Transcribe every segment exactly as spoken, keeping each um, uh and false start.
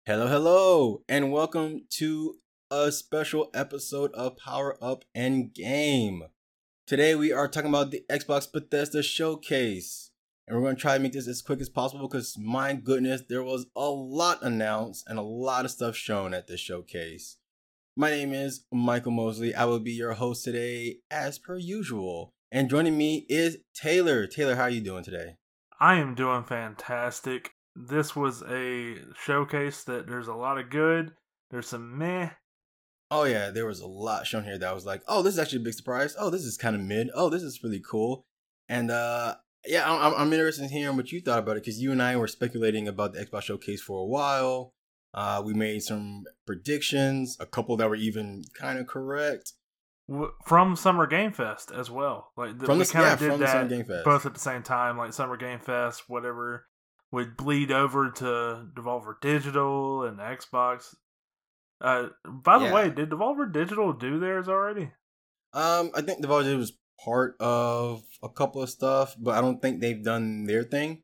Hello, hello, and welcome to a special episode of Power Up and Game. Today we are talking about the Xbox Bethesda Showcase, and we're going to try to make this as quick as possible because, my goodness, there was a lot announced and a lot of stuff shown at this showcase. My name is Michael Mosley. I will be your host today as per usual, and joining me is Taylor. Taylor, how are you doing today? I am doing fantastic. This was a showcase that there's a lot of good. There's some meh. Oh yeah, there was a lot shown here that I was like, oh, this is actually a big surprise. Oh, this is kind of mid. Oh, this is really cool. And uh, yeah, I'm, I'm interested in hearing what you thought about it because you and I were speculating about the Xbox Showcase for a while. Uh, we made some predictions, a couple that were even kind of correct. From Summer Game Fest as well. Like the, from we the, kind yeah, of did from that the Summer Game Fest. both at the same time. Like Summer Game Fest, whatever would bleed over to Devolver Digital and Xbox. Uh, by the yeah. way, did Devolver Digital do theirs already? Um, I think Devolver Digital was part of a couple of stuff, but I don't think they've done their thing.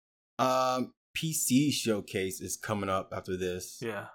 Um, P C Showcase is coming up after this. Yeah.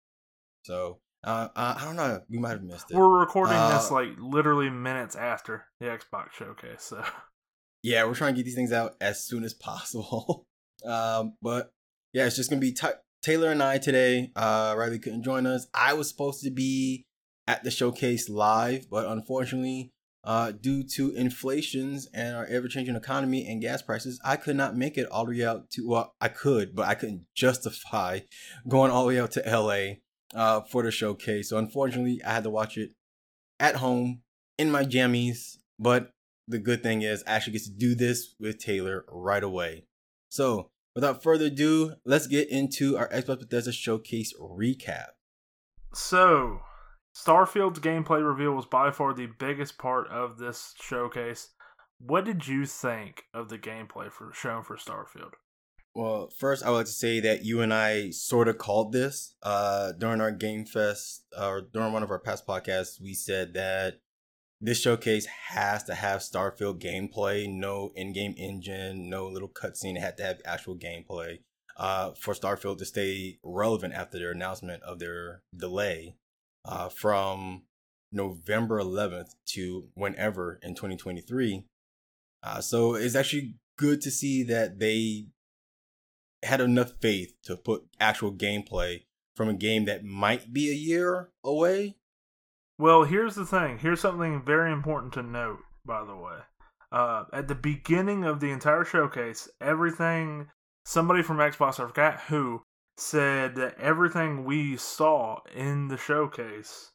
So, uh, I don't know. We might have missed it. We're recording uh, this like literally minutes after the Xbox Showcase, so. Yeah, we're trying to get these things out as soon as possible. um, but yeah, it's just going to be t- Taylor and I today. Uh, Riley couldn't join us. I was supposed to be at the showcase live, but unfortunately, uh, due to inflations and our ever-changing economy and gas prices, I could not make it all the way out to, well, I could, but I couldn't justify going all the way out to L A uh, for the showcase. So unfortunately, I had to watch it at home in my jammies, but the good thing is I actually get to do this with Taylor right away. So without further ado, let's get into our Xbox Bethesda Showcase recap. So, Starfield's gameplay reveal was by far the biggest part of this showcase. What did you think of the gameplay for shown for Starfield? Well, first I would like to say that you and I sort of called this uh, during our Game Fest, uh, or during one of our past podcasts. We said that this showcase has to have Starfield gameplay, no in-game engine, no little cutscene. It had to have actual gameplay uh, for Starfield to stay relevant after their announcement of their delay uh, from November eleventh to whenever in twenty twenty-three. Uh, so it's actually good to see that they had enough faith to put actual gameplay from a game that might be a year away. Well, here's the thing. Here's something very important to note, by the way. Uh, at the beginning of the entire showcase, everything, somebody from Xbox, I forgot who, said that everything we saw in the showcase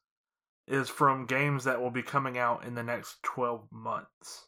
is from games that will be coming out in the next twelve months.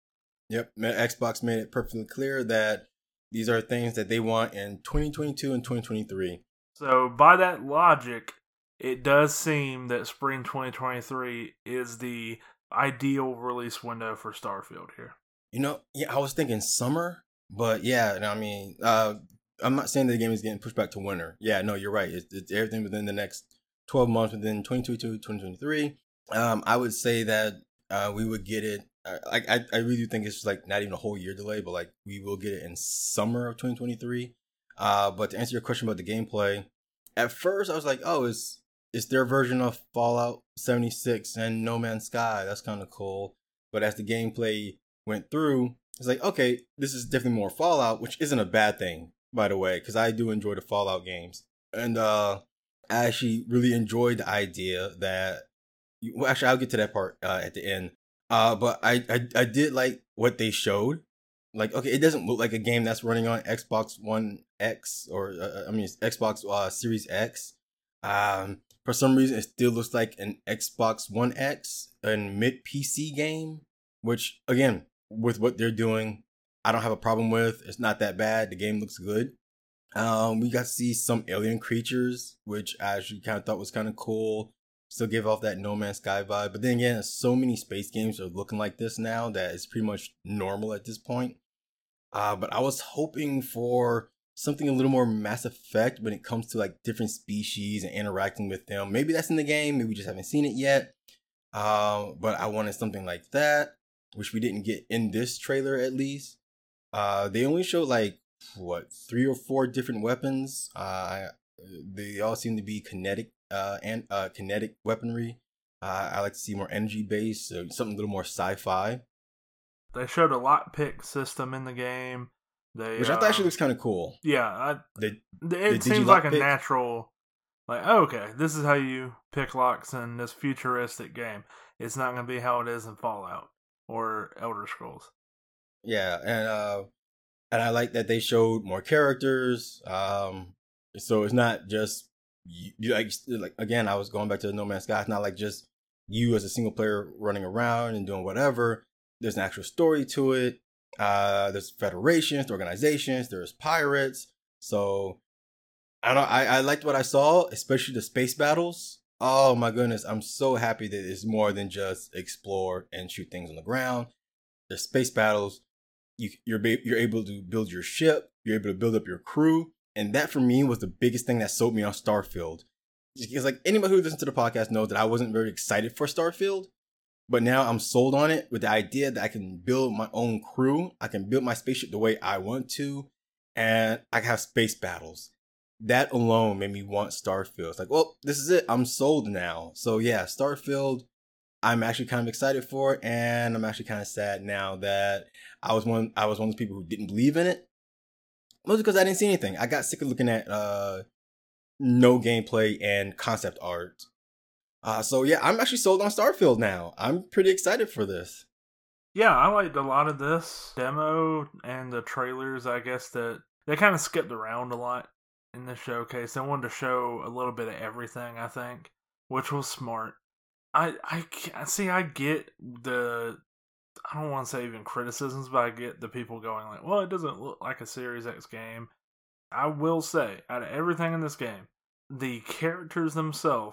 Yep, Xbox made it perfectly clear that these are things that they want in twenty twenty-two and twenty twenty-three. So, by that logic, it does seem that spring twenty twenty-three is the ideal release window for Starfield here. You know, yeah, I was thinking summer, but yeah, I mean, uh, I'm not saying that the game is getting pushed back to winter. Yeah, no, you're right. It's, it's everything within the next twelve months, within twenty twenty-two, twenty twenty-three. Um, I would say that uh, we would get it. Uh, I, I I really do think it's just like not even a whole year delay, but like we will get it in summer of twenty twenty-three. Uh, but to answer your question about the gameplay, at first I was like, oh, it's It's their version of Fallout seventy-six and No Man's Sky. That's kind of cool. But as the gameplay went through, it's like, okay, this is definitely more Fallout, which isn't a bad thing, by the way, because I do enjoy the Fallout games. And uh, I actually really enjoyed the idea that, well, actually, I'll get to that part uh, at the end. Uh, but I, I, I did like what they showed. Like, okay, it doesn't look like a game that's running on Xbox One X or, uh, I mean, Xbox uh, Series X. Um, for some reason, it still looks like an Xbox One X and mid-P C game, which, again, with what they're doing, I don't have a problem with. It's not that bad. The game looks good. Um, we got to see some alien creatures, which I actually kind of thought was kind of cool. Still give off that No Man's Sky vibe. But then again, so many space games are looking like this now that it's pretty much normal at this point. Uh, but I was hoping for something a little more Mass Effect when it comes to like different species and interacting with them. Maybe that's in the game. Maybe we just haven't seen it yet. Uh, but I wanted something like that, which we didn't get in this trailer at least. Uh, they only showed like, what, three or four different weapons. Uh, they all seem to be kinetic uh, and uh, kinetic weaponry. Uh, I like to see more energy based, so something a little more sci-fi. They showed a lockpick system in the game. They, Which I thought uh, actually looks kind of cool. Yeah, I, the, it seems like a pick? natural. Like, oh, okay, this is how you pick locks in this futuristic game. It's not going to be how it is in Fallout or Elder Scrolls. Yeah, and uh, and I like that they showed more characters. Um, so it's not just you, you like like again. I was going back to No Man's Sky. It's not like just you as a single player running around and doing whatever. There's an actual story to it. Uh, there's federations, organizations. There's pirates. So I don't. I I liked what I saw, especially the space battles. Oh my goodness, I'm so happy that it's more than just explore and shoot things on the ground. There's space battles. You, you're you're able to build your ship. You're able to build up your crew, and that for me was the biggest thing that sold me on Starfield. Because like anybody who listens to the podcast knows that I wasn't very excited for Starfield, but now I'm sold on it with the idea that I can build my own crew. I can build my spaceship the way I want to, and I can have space battles. That alone made me want Starfield. It's like, well, this is it. I'm sold now. So yeah, Starfield, I'm actually kind of excited for it, and I'm actually kind of sad now that I was one. I was one of those people who didn't believe in it, mostly because I didn't see anything. I got sick of looking at uh, no gameplay and concept art. Uh, so yeah, I'm actually sold on Starfield now. I'm pretty excited for this. Yeah, I liked a lot of this demo and the trailers. I guess that they kind of skipped around a lot in the showcase. They wanted to show a little bit of everything, I think, which was smart. I, I see, I get the, I don't want to say even criticisms, but I get the people going like, well, it doesn't look like a Series X game. I will say, out of everything in this game, the characters themselves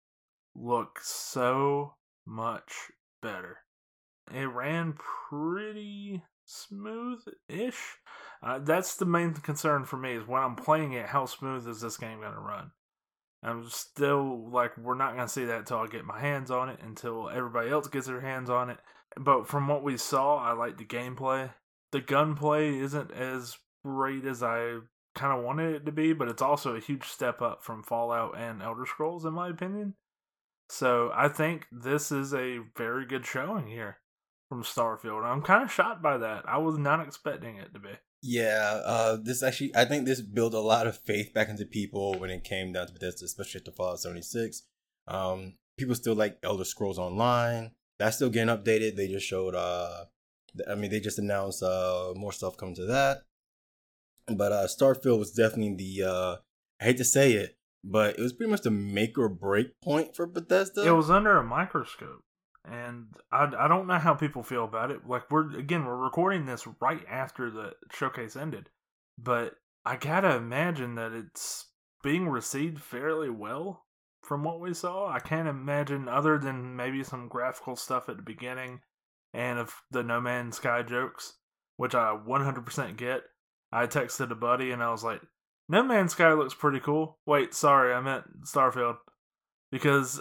look so much better. It ran pretty smooth-ish. Uh, that's the main concern for me, is when I'm playing it, how smooth is this game going to run? I'm still like, we're not going to see that until I get my hands on it, until everybody else gets their hands on it. But from what we saw, I like the gameplay. The gunplay isn't as great as I kind of wanted it to be, but it's also a huge step up from Fallout and Elder Scrolls, in my opinion. So I think this is a very good showing here from Starfield. I'm kind of shocked by that. I was not expecting it to be. Yeah, uh, this actually, I think this built a lot of faith back into people when it came down to Bethesda, especially after Fallout seventy-six. Um, people still like Elder Scrolls Online. That's still getting updated. They just showed, uh, I mean, they just announced uh, more stuff coming to that. But uh, Starfield was definitely the, uh, I hate to say it, but it was pretty much the make or break point for Bethesda. It was under a microscope. And I, I don't know how people feel about it. Like, we're, again, we're recording this right after the showcase ended. But I gotta imagine that it's being received fairly well from what we saw. I can't imagine, other than maybe some graphical stuff at the beginning and of the No Man's Sky jokes, which I one hundred percent get. I texted a buddy and I was like, No Man's Sky looks pretty cool. Wait, sorry, I meant Starfield. Because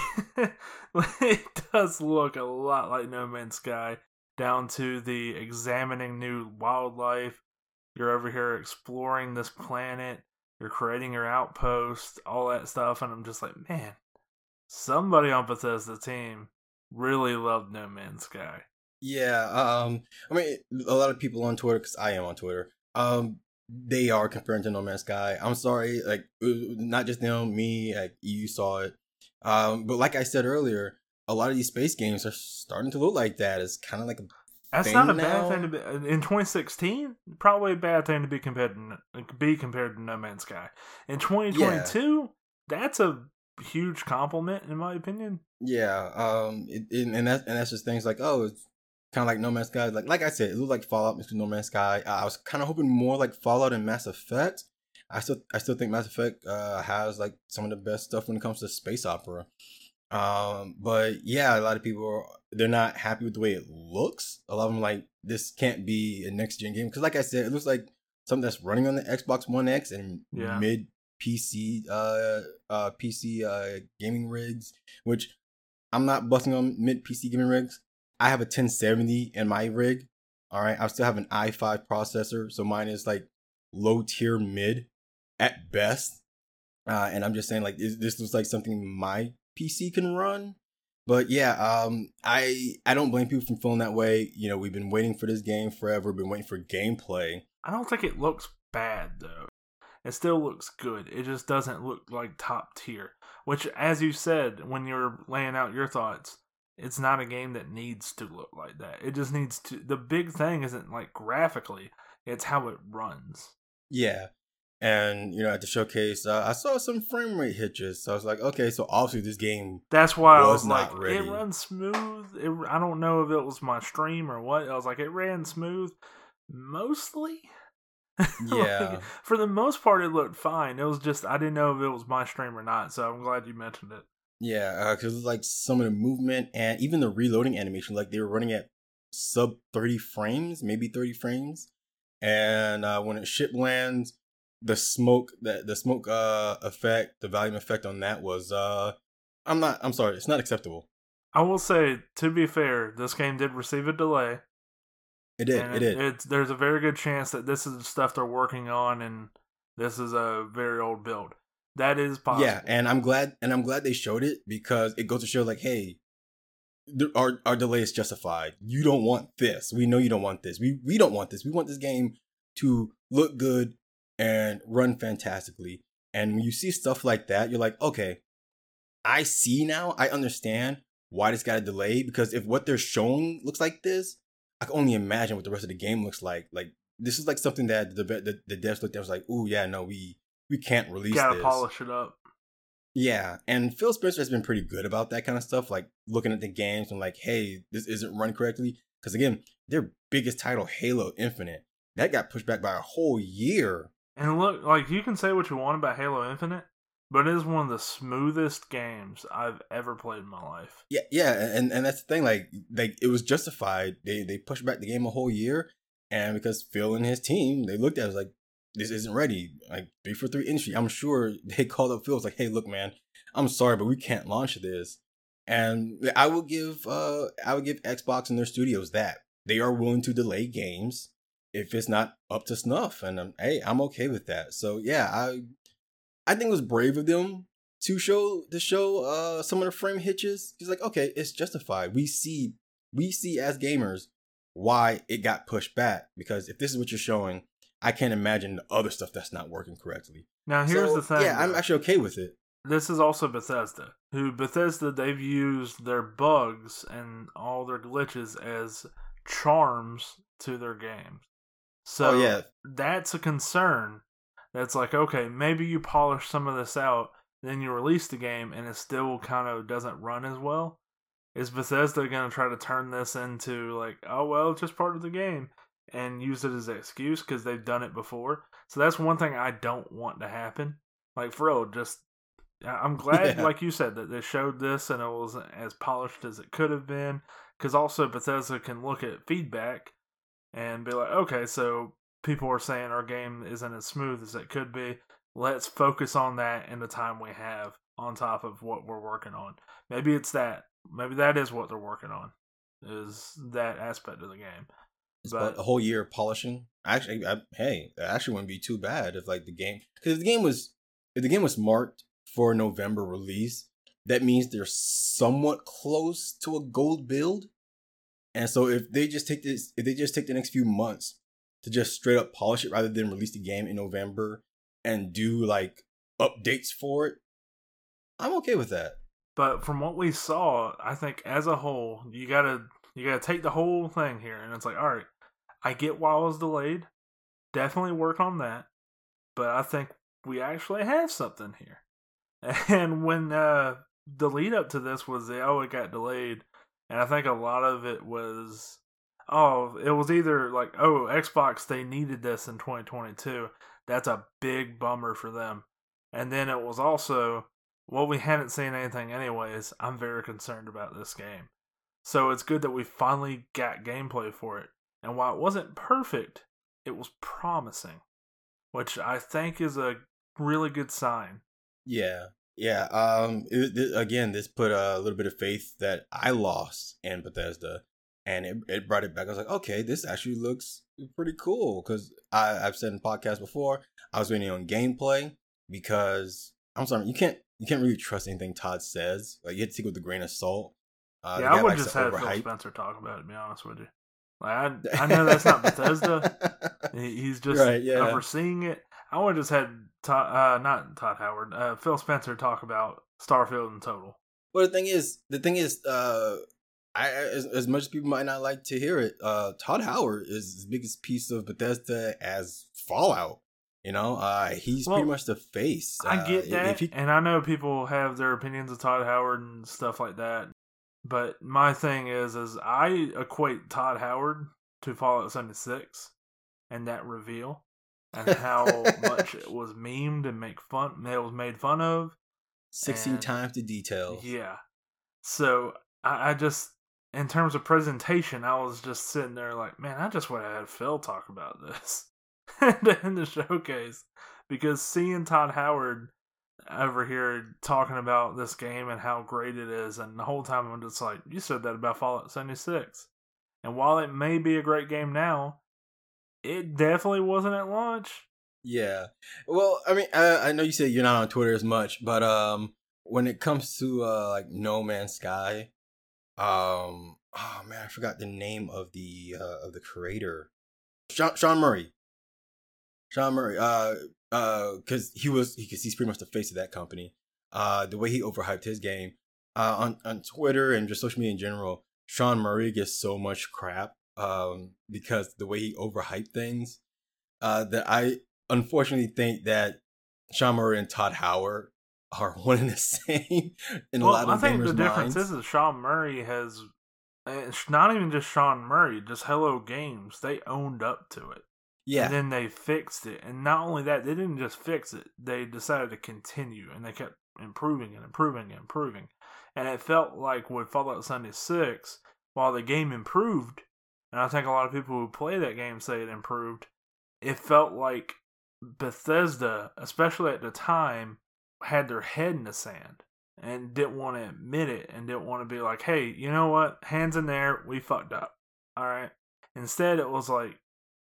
it does look a lot like No Man's Sky, down to the examining new wildlife. You're over here exploring this planet. You're creating your outpost, all that stuff. And I'm just like, man, somebody on Bethesda team really loved No Man's Sky. Yeah, um, I mean, a lot of people on Twitter, because I am on Twitter, um, they are comparing to No Man's Sky. I'm sorry, like, not just them, me, like, you saw it. Um, but like I said earlier, a lot of these space games are starting to look like that. It's kind of like a That's not a now. bad thing to be. In twenty sixteen, probably a bad thing to be compared to, be compared to No Man's Sky. In twenty twenty-two, yeah. That's a huge compliment, in my opinion. Yeah, um, it, it, and that's and that's just things like, oh, it's kind of like No Man's Sky. Like like I said, it looked like Fallout mixed with No Man's Sky. I was kind of hoping more like Fallout and Mass Effect. I still I still think Mass Effect uh, has like some of the best stuff when it comes to space opera. Um, but yeah, a lot of people are, they're not happy with the way it looks. A lot of them like, this can't be a next gen game, because like I said, it looks like something that's running on the Xbox One X and yeah. mid P C uh uh P C uh gaming rigs, which I'm not busting on mid P C gaming rigs. I have a ten seventy in my rig. All right, I still have an i five processor, so mine is like low tier mid at best. Uh, and I'm just saying, like, is, this looks like something my P C can run. But yeah, um, I I don't blame people from feeling that way. You know, we've been waiting for this game forever. Been waiting for gameplay. I don't think it looks bad though. It still looks good. It just doesn't look like top tier. Which, as you said when you were laying out your thoughts, it's not a game that needs to look like that. It just needs to. The big thing isn't like graphically; it's how it runs. Yeah. And, you know, at the showcase, uh, I saw some frame rate hitches. So I was like, okay, so obviously this game That's why was I was not like, ready. it runs smooth. It, I don't know if it was my stream or what. I was like, it ran smooth mostly. Yeah. Like, for the most part, it looked fine. It was just, I didn't know if it was my stream or not. So I'm glad you mentioned it. Yeah, because uh, like some of the movement and even the reloading animation, like they were running at sub thirty frames, maybe thirty frames. And uh, when a ship lands, the smoke, the, the smoke uh, effect, the volume effect on that was, uh, I'm not, I'm sorry, it's not acceptable. I will say, to be fair, this game did receive a delay. It did, and it, it did. It's, there's a very good chance that this is the stuff they're working on and this is a very old build. That is possible. Yeah, and I'm glad, and I'm glad they showed it because it goes to show, like, hey, th- our our delay is justified. You don't want this. We know you don't want this. We we don't want this. We want this game to look good and run fantastically. And when you see stuff like that, you're like, okay, I see now. I understand why this got a delay because if what they're showing looks like this, I can only imagine what the rest of the game looks like. Like this is like something that the the, the devs looked at and was like, ooh, yeah, no, we. We can't release Gotta this. polish it up. Yeah, and Phil Spencer has been pretty good about that kind of stuff, like looking at the games and like, hey, this isn't run correctly. Because again, their biggest title, Halo Infinite, that got pushed back by a whole year. And look, like you can say what you want about Halo Infinite, but it is one of the smoothest games I've ever played in my life. Yeah, yeah, and, and that's the thing, like, like it was justified. They they pushed back the game a whole year, and because Phil and his team, they looked at it as like, this isn't ready. Like three for three industry. I'm sure they called up Phil. It's like, hey, look, man, I'm sorry, but we can't launch this. And I will give, uh, I would give Xbox and their studios that they are willing to delay games if it's not up to snuff. And um, hey, I'm okay with that. So yeah, I, I think it was brave of them to show to show uh some of the frame hitches. It's like, okay, it's justified. We see, we see as gamers why it got pushed back because if this is what you're showing. I can't imagine the other stuff that's not working correctly. Now, here's so, the thing. Yeah, I'm though. actually okay with it. This is also Bethesda, who Bethesda, they've used their bugs and all their glitches as charms to their games. So oh, yeah. that's a concern. That's like, okay, maybe you polish some of this out, then you release the game, and it still kind of doesn't run as well. Is Bethesda going to try to turn this into like, oh, well, it's just part of the game? And use it as an excuse because they've done it before. So that's one thing I don't want to happen. Like, for real, just, I'm glad, yeah. like you said, that they showed this and it was as polished as it could have been. Because also Bethesda can look at feedback and be like, okay, so people are saying our game isn't as smooth as it could be. Let's focus on that in the time we have on top of what we're working on. Maybe it's that. Maybe that is what they're working on, is that aspect of the game. It's but, a whole year of polishing. Actually, I, hey, that actually wouldn't be too bad if like the game, because the game was, if the game was marked for a November release, that means they're somewhat close to a gold build. And so if they just take this, if they just take the next few months to just straight up polish it rather than release the game in November and do like updates for it, I'm okay with that. But from what we saw, I think as a whole, you gotta. You gotta take the whole thing here, and it's like, all right, I get why it was delayed. Definitely work on that. But I think we actually have something here. And when uh, the lead up to this was the, oh, it got delayed, and I think a lot of it was, oh, it was either like, oh, Xbox, they needed this in twenty twenty-two. That's a big bummer for them. And then it was also, well, we hadn't seen anything anyways. I'm very concerned about this game. So it's good that we finally got gameplay for it. And while it wasn't perfect, it was promising, which I think is a really good sign. Yeah, yeah. Um, it, it, again, this put a little bit of faith that I lost in Bethesda, and it, it brought it back. I was like, okay, this actually looks pretty cool. Because I've said in podcasts before, I was waiting on gameplay because I'm sorry, you can't you can't really trust anything Todd says. Like you have to take it with a grain of salt. Uh, Yeah, I would just have Phil Spencer talk about it, to be honest with you. Like, I I know that's not Bethesda. He's just right, yeah. overseeing it. I would have just had Todd, uh, not Todd Howard, uh, Phil Spencer talk about Starfield in total. Well, the thing is, the thing is, uh, I as, as much as people might not like to hear it, uh, Todd Howard is the biggest piece of Bethesda as Fallout. You know, uh, he's well, pretty much the face. I get uh, that, he... and I know people have their opinions of Todd Howard and stuff like that. But my thing is, is I equate Todd Howard to Fallout seventy-six and that reveal and how much it was memed and make fun. It was made fun of. Sixteen and, times the details. Yeah. So I, I just, in terms of presentation, I was just sitting there like, man, I just would have had Phil talk about this in the showcase, because seeing Todd Howard over here talking about this game and how great it is, and the whole time I'm just like, you said that about Fallout seventy-six, and while it may be a great game now, it definitely wasn't at launch. Yeah, well, I mean, I, I know you said you're not on Twitter as much, but um, when it comes to uh, like No Man's Sky, um, oh man, I forgot the name of the uh, of the creator, Sean, Sean Murray. Sean Murray, uh, uh, because he was, because he's pretty much the face of that company. Uh, the way he overhyped his game, uh, on on Twitter and just social media in general, Sean Murray gets so much crap, um, because the way he overhyped things, uh, that I unfortunately think that Sean Murray and Todd Howard are one and the same in well, a lot of I think gamers' the difference minds. is that Sean Murray has, it's not even just Sean Murray, just Hello Games. They owned up to it. Yeah. And then they fixed it. And not only that, they didn't just fix it. They decided to continue. And they kept improving and improving and improving. And it felt like with Fallout seventy-six, while the game improved, and I think a lot of people who play that game say it improved, it felt like Bethesda, especially at the time, had their head in the sand and didn't want to admit it and didn't want to be like, hey, you know what? Hands in there. We fucked up. All right. Instead, it was like,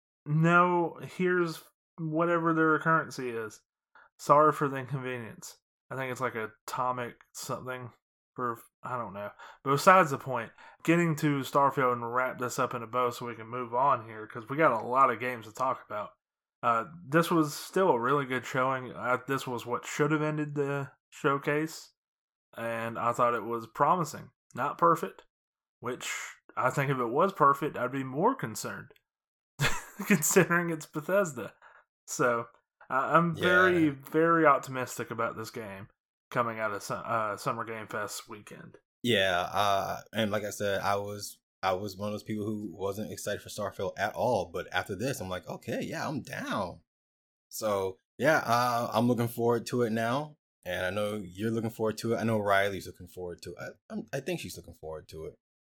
no, here's whatever their currency is. Sorry for the inconvenience. I think it's like atomic something for, I don't know. But besides the point, getting to Starfield and wrap this up in a bow so we can move on here, because we got a lot of games to talk about. Uh, this was still a really good showing. Uh, this was what should have ended the showcase, and I thought it was promising. Not perfect, which I think if it was perfect, I'd be more concerned. Considering it's Bethesda. So uh, I'm yeah. very, very optimistic about this game coming out of uh, Summer Game Fest weekend. Yeah, uh, and like I said, I was I was one of those people who wasn't excited for Starfield at all. But after this, I'm like, okay, yeah, I'm down. So yeah, uh, I'm looking forward to it now, and I know you're looking forward to it. I know Riley's looking forward to it. I, I think she's looking forward to it.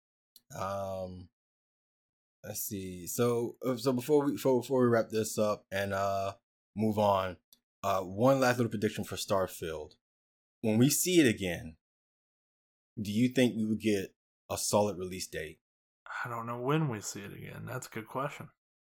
Um. Let's see. So, so before we before, before we wrap this up and uh move on, uh, one last little prediction for Starfield. When we see it again, do you think we would get a solid release date? I don't know when we see it again. That's a good question.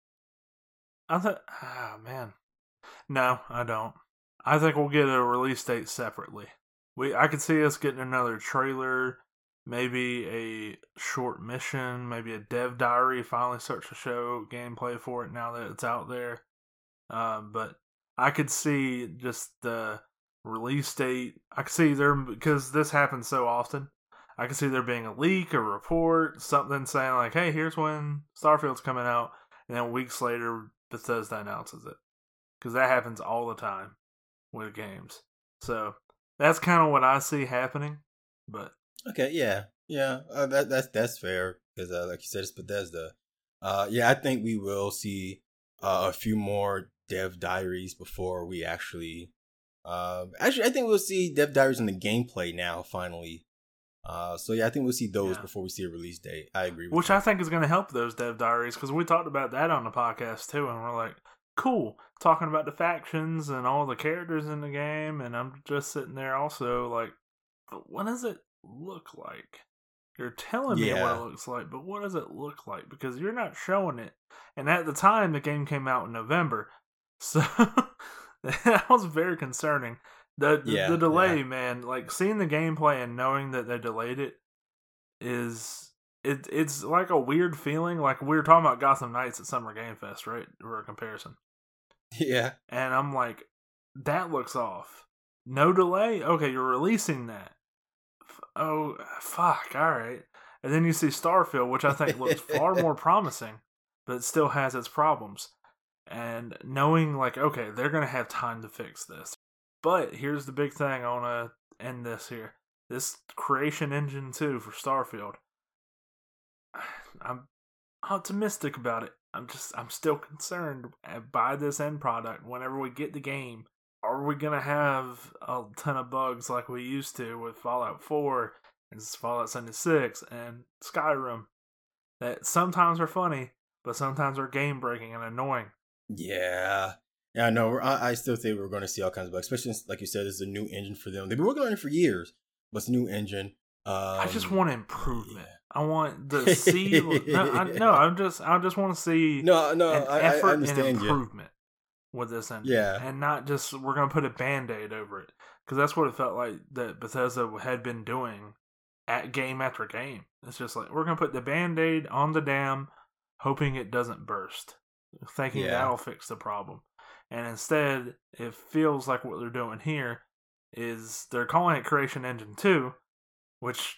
I thought, ah, man, no, I don't. I think we'll get a release date separately. We, I could see us getting another trailer. Maybe a short mission, maybe a dev diary, finally starts to show gameplay for it now that it's out there. Uh, but I could see just the release date. I could see there, because this happens so often, I could see there being a leak, a report, something saying like, hey, here's when Starfield's coming out. And then weeks later, Bethesda announces it. Because that happens all the time with games. So that's kind of what I see happening. But okay, yeah, yeah, uh, that that's that's fair because, uh, like you said, it's Bethesda. Uh, yeah, I think we will see uh, a few more dev diaries before we actually. Uh, actually, I think we'll see dev diaries in the gameplay now. Finally, uh, so yeah, I think we'll see those yeah. before we see a release date. I agree with Which you. I think is going to help those dev diaries, because we talked about that on the podcast too, and we're like, cool, talking about the factions and all the characters in the game, and I'm just sitting there also like, but what does it look like? You're telling me yeah. what it looks like, but what does it look like? Because you're not showing it. And at the time, the game came out in November, so that was very concerning. The, the Yeah, the delay, yeah. man, like seeing the gameplay and knowing that they delayed it is it it's like a weird feeling. Like we were talking about Gotham Knights at Summer Game Fest, right? For a comparison. Yeah. And I'm like, that looks off. No delay? Okay, you're releasing that. F- Oh, fuck, alright. And then you see Starfield, which I think looks far more promising, but it still has its problems. And knowing, like, okay, they're going to have time to fix this. But here's the big thing I want to end this here. This creation engine two for Starfield. I'm optimistic about it. I'm just, I'm still concerned by this end product. Whenever we get the game, are we gonna have a ton of bugs like we used to with Fallout four and Fallout seventy-six and Skyrim that sometimes are funny, but sometimes are game breaking and annoying? Yeah. Yeah, no, I, I still think we're going to see all kinds of bugs, especially since, like you said, this is a new engine for them. They've been working on it for years, but it's a new engine. Um, I just want improvement. I want to see. no, I, no, I just, I just want to see no, no, an I, effort I and understand you. improvement with this engine, Yeah. and not just we're gonna put a band-aid over it, because that's what it felt like that Bethesda had been doing at game after game. It's just like we're gonna put the band-aid on the dam, hoping it doesn't burst, thinking Yeah. that'll fix the problem. And instead, it feels like what they're doing here is they're calling it Creation Engine two, which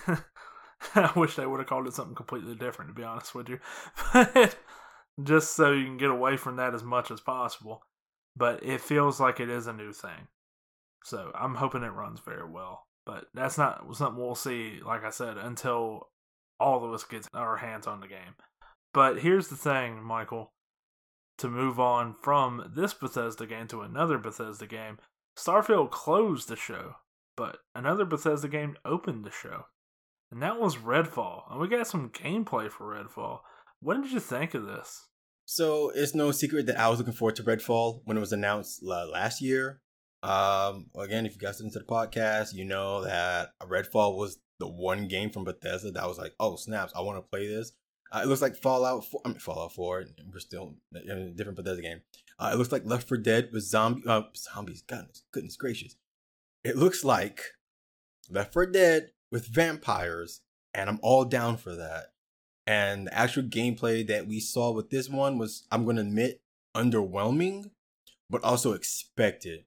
I wish they would have called it something completely different, to be honest with you. But just so you can get away from that as much as possible. But it feels like it is a new thing. So I'm hoping it runs very well. But that's not something we'll see, like I said, until all of us get our hands on the game. But here's the thing, Michael. To move on from this Bethesda game to another Bethesda game, Starfield closed the show, but another Bethesda game opened the show. And that was Redfall. And we got some gameplay for Redfall. What did you think of this? So it's no secret that I was looking forward to Redfall when it was announced uh, last year. Um, again, if you guys listen to the podcast, you know that Redfall was the one game from Bethesda that was like, oh snaps, I want to play this. Uh, it looks like Fallout four. I mean, Fallout four. We're still in a different Bethesda game. Uh, it looks like Left four Dead with zombie uh, zombies. Goodness, goodness gracious! It looks like Left four Dead with vampires, and I'm all down for that. And the actual gameplay that we saw with this one was, I'm going to admit, underwhelming, but also expected.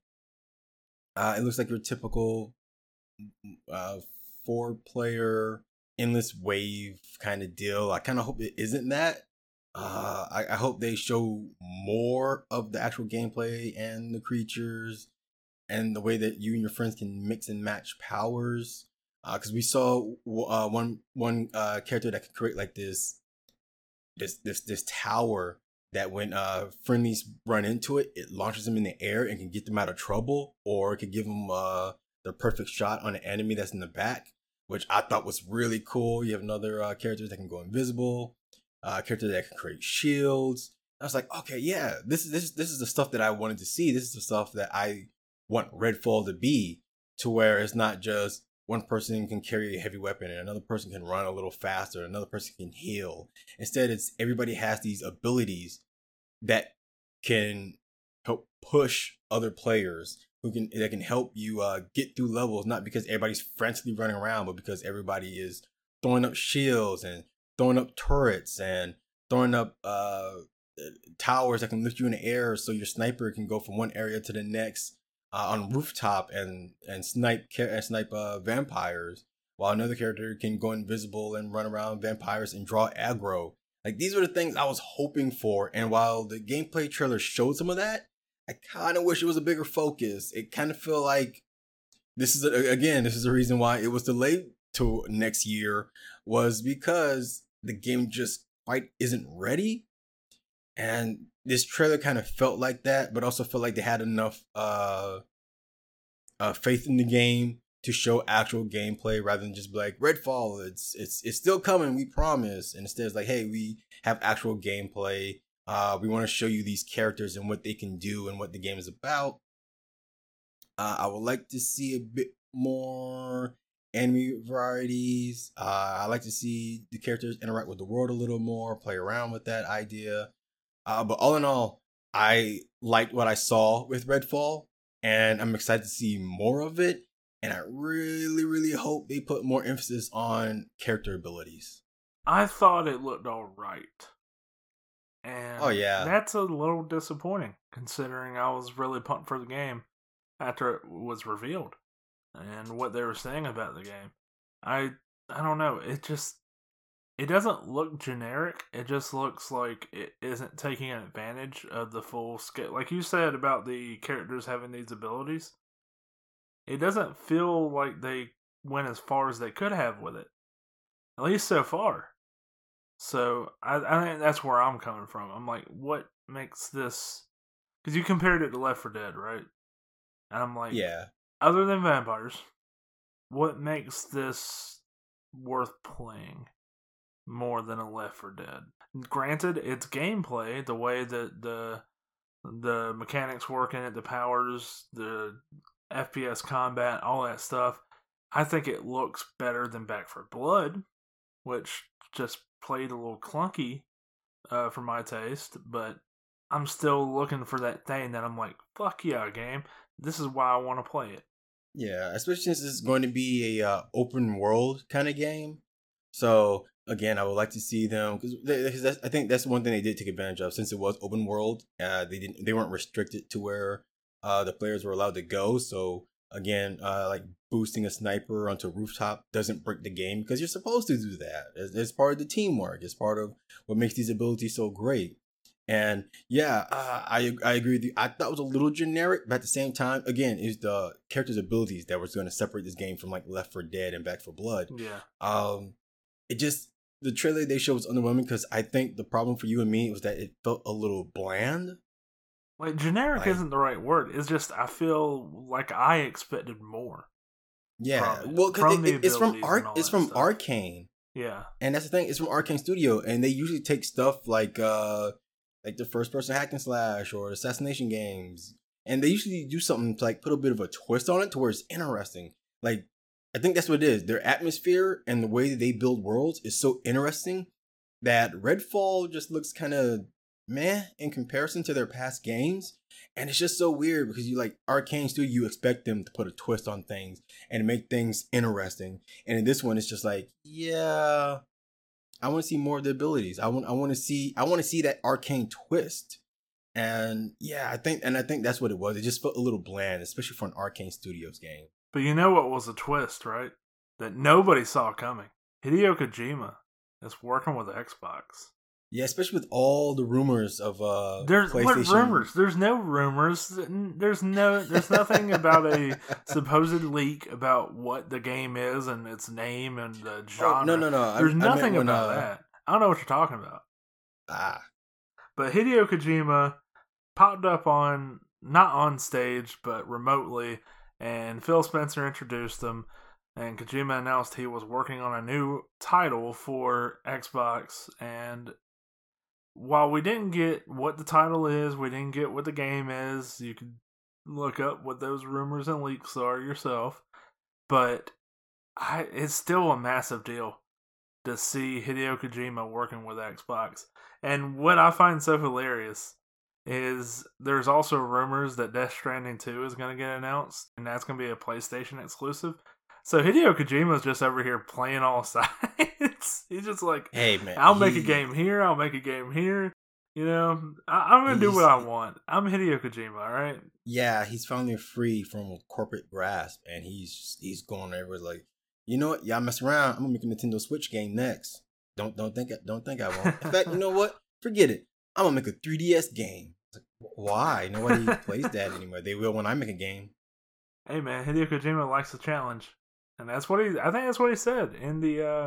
Uh, it looks like your typical uh, four-player endless wave kind of deal. I kind of hope it isn't that. Uh, I, I hope they show more of the actual gameplay and the creatures and the way that you and your friends can mix and match powers. Because uh, we saw uh, one one uh, character that could create like this this this this tower that when uh, friendlies run into it, it launches them in the air and can get them out of trouble, or it could give them uh, the perfect shot on an enemy that's in the back, which I thought was really cool. You have another uh, character that can go invisible, uh, a character that can create shields. I was like, okay, yeah, this is this this is the stuff that I wanted to see. This is the stuff that I want Redfall to be, to where it's not just one person can carry a heavy weapon and another person can run a little faster, another person can heal. Instead, it's everybody has these abilities that can help push other players, who can that can help you uh, get through levels, not because everybody's frantically running around, but because everybody is throwing up shields and throwing up turrets and throwing up uh, towers that can lift you in the air, so your sniper can go from one area to the next uh, on rooftop and and snipe and snipe uh, vampires, while another character can go invisible and run around vampires and draw aggro. Like, these were the things I was hoping for, and while the gameplay trailer showed some of that, I kind of wish it was a bigger focus. It kind of feel like this is a, again, this is the reason why it was delayed to next year, was because the game just quite isn't ready. And this trailer kind of felt like that, but also felt like they had enough uh, uh, faith in the game to show actual gameplay, rather than just be like, Redfall, it's it's it's still coming, we promise. And instead, it's like, hey, we have actual gameplay. Uh, we want to show you these characters and what they can do and what the game is about. Uh, I would like to see a bit more enemy varieties. Uh, I like to see the characters interact with the world a little more, play around with that idea. Uh, but all in all, I liked what I saw with Redfall. and I'm excited to see more of it. And I really, really hope they put more emphasis on character abilities. I thought it looked all right. Oh And yeah, that's a little disappointing, considering I was really pumped for the game after it was revealed and what they were saying about the game. I I don't know. It just it doesn't look generic. It just looks like it isn't taking advantage of the full scale. Like you said about the characters having these abilities, it doesn't feel like they went as far as they could have with it. At least so far. So I, I think that's where I'm coming from. I'm like, what makes this? Because you compared it to Left four Dead, right? And I'm like, yeah, other than vampires, what makes this worth playing more than a Left four Dead? Granted, it's gameplay, the way that the the mechanics work in it, the powers, the F P S combat, all that stuff. I think it looks better than Back four Blood, which just played a little clunky uh, for my taste, but I'm still looking for that thing that I'm like, fuck yeah, game. This is why I want to play it. yeah. Especially since it's going to be a uh, open world kind of game. So again, I would like to see them because I think that's one thing they did take advantage of. Since it was open world, uh, they didn't they weren't restricted to where uh, the players were allowed to go. So again, uh, like boosting a sniper onto a rooftop doesn't break the game because you're supposed to do that. It's, it's part of the teamwork. It's part of what makes these abilities so great. And yeah, uh, I I agree with you. I thought it was a little generic, but at the same time, again, it's the character's abilities that was going to separate this game from like Left four Dead and Back four Blood. Yeah. Um, it just the trailer they showed was underwhelming because I think the problem for you and me was that it felt a little bland. Like, generic Like, isn't the right word. It's just, I feel like I expected more. yeah, From it. well, because From it, the it, it's from abilities and Arc, all it's that from stuff. Arcane, Yeah. and that's the thing. It's from Arcane Studio, and they usually take stuff like uh like the first person hack and slash or assassination games, and they usually do something to like put a bit of a twist on it to where it's interesting. Like, I think that's what it is. Their atmosphere and the way that they build worlds is so interesting that Redfall just looks kind of meh in comparison to their past games. And it's just so weird because you like Arcane Studio, you expect them to put a twist on things and make things interesting. And in this one, it's just like, yeah, I want to see more of the abilities. I want I want to see I want to see that Arcane twist. And yeah, I think and I think that's what it was. It just felt a little bland, especially for an Arcane Studios game. But you know what was a twist, right? That nobody saw coming. Hideo Kojima is working with Xbox. Yeah, especially with all the rumors of uh There's what PlayStation. rumors? There's no rumors. There's no. There's nothing about a supposed leak about what the game is and its name and the genre. Oh, no, no, no. There's I, nothing I meant when, about uh, that. I don't know what you're talking about. Ah, But Hideo Kojima popped up on not on stage but remotely, and Phil Spencer introduced him. And Kojima announced he was working on a new title for Xbox. And while we didn't get what the title is, we didn't get what the game is. You can look up what those rumors and leaks are yourself. But I, it's still a massive deal to see Hideo Kojima working with Xbox. And what I find so hilarious is there's also rumors that Death Stranding two is going to get announced, and that's going to be a PlayStation exclusive. So Hideo Kojima's just over here playing all sides. He's just like, hey man, I'll he, make a game here, I'll make a game here. You know, I, I'm going to do what I want. I'm Hideo Kojima, all right? Yeah, he's finally free from corporate grasp, and he's he's going everywhere like, you know what? Y'all mess around. I'm gonna make a Nintendo Switch game next. Don't don't think I, don't think I won't. In fact, you know what? Forget it. I'm gonna make a three D S game. Like, why? Nobody plays that anymore. They will when I make a game. Hey man, Hideo Kojima likes the challenge. And that's what he I think that's what he said in the uh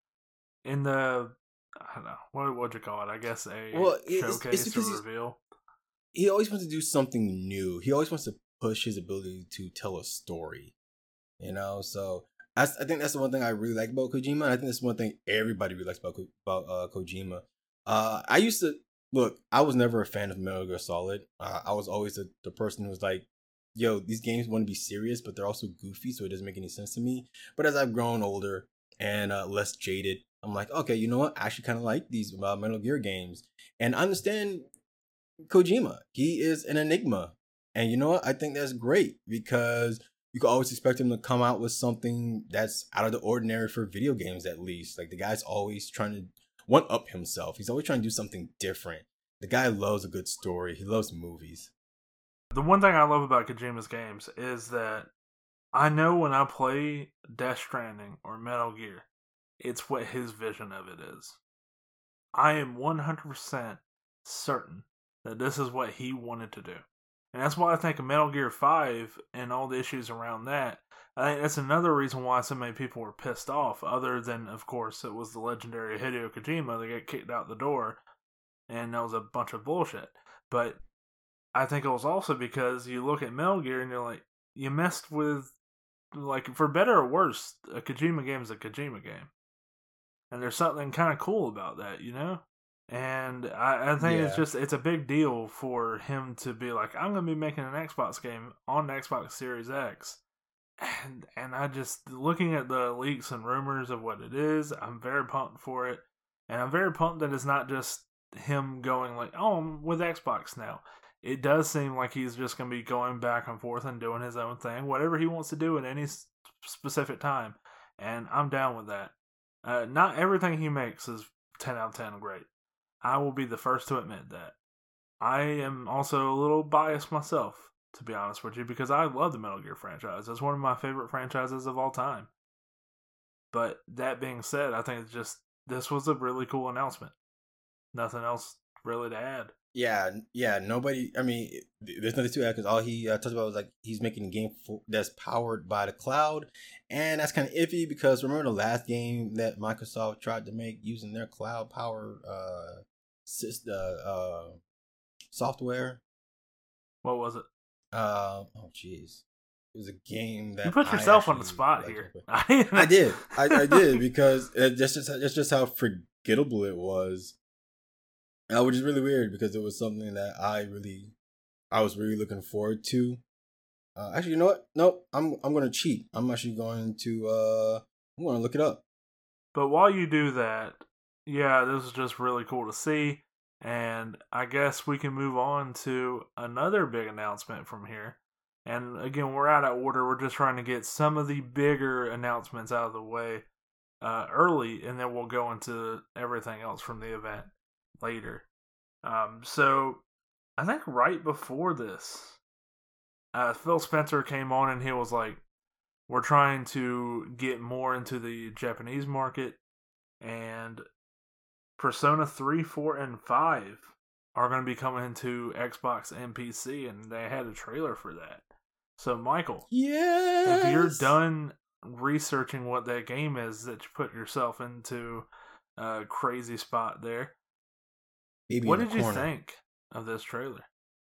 in the I don't know, what what'd you call it? I guess a Well, it's, showcase it's or because reveal. he always wants to do something new. He always wants to push his ability to tell a story. You know, so I, I think that's the one thing I really like about Kojima. And I think that's one thing everybody really likes about about uh, Kojima. Uh, I used to look. I was never a fan of Metal Gear Solid. Uh, I was always the, the person who was like, "Yo, these games want to be serious, but they're also goofy, so it doesn't make any sense to me." But as I've grown older and uh, less jaded, I'm like, okay, you know what? I actually kind of like these uh, Metal Gear games, and I understand Kojima. He is an enigma. And you know what? I think that's great because you can always expect him to come out with something that's out of the ordinary for video games, at least. Like, the guy's always trying to one up himself. He's always trying to do something different. The guy loves a good story. He loves movies. The one thing I love about Kojima's games is that I know when I play Death Stranding or Metal Gear, it's what his vision of it is. I am one hundred percent certain that this is what he wanted to do. And that's why I think of Metal Gear five and all the issues around that, I think that's another reason why so many people were pissed off, other than, of course, it was the legendary Hideo Kojima that got kicked out the door, and that was a bunch of bullshit. But I think it was also because you look at Metal Gear and you're like, you messed with, like, for better or worse, a Kojima game is a Kojima game. And there's something kind of cool about that, you know? And I, I think yeah. it's just, it's a big deal for him to be like, I'm going to be making an Xbox game on the Xbox Series X. And and I just, looking at the leaks and rumors of what it is, I'm very pumped for it. And I'm very pumped that it's not just him going like, oh, I'm with Xbox now. It does seem like he's just going to be going back and forth and doing his own thing, whatever he wants to do at any specific time. And I'm down with that. Uh, not everything he makes is ten out of ten great. I will be the first to admit that. I am also a little biased myself, to be honest with you, because I love the Metal Gear franchise. It's one of my favorite franchises of all time. But that being said, I think it's just, this was a really cool announcement. Nothing else really to add. Yeah, yeah, nobody, I mean, there's nothing to add because all he uh, talked about was like he's making a game for, that's powered by the cloud. And that's kind of iffy because remember the last game that Microsoft tried to make using their cloud power uh, system, uh, uh, software? What was it? Uh, oh, jeez. It was a game that you put yourself on the spot here. I did, I, I did because it, that's just that's just how forgettable it was. Uh, which is really weird because it was something that I really, I was really looking forward to. Uh, actually, you know what? Nope, I'm I'm gonna cheat. I'm actually going to uh, I'm gonna look it up. But while you do that, yeah, this is just really cool to see, and I guess we can move on to another big announcement from here. And again, we're out of order. We're just trying to get some of the bigger announcements out of the way uh, early, and then we'll go into everything else from the event later. Um, so I think right before this, uh, Phil Spencer came on and he was like, we're trying to get more into the Japanese market, and Persona three, four, and five are going to be coming into Xbox and P C, and they had a trailer for that. So Michael, yes, if you're done researching what that game is that you put yourself into a crazy spot there, Baby what did you corner. think of this trailer?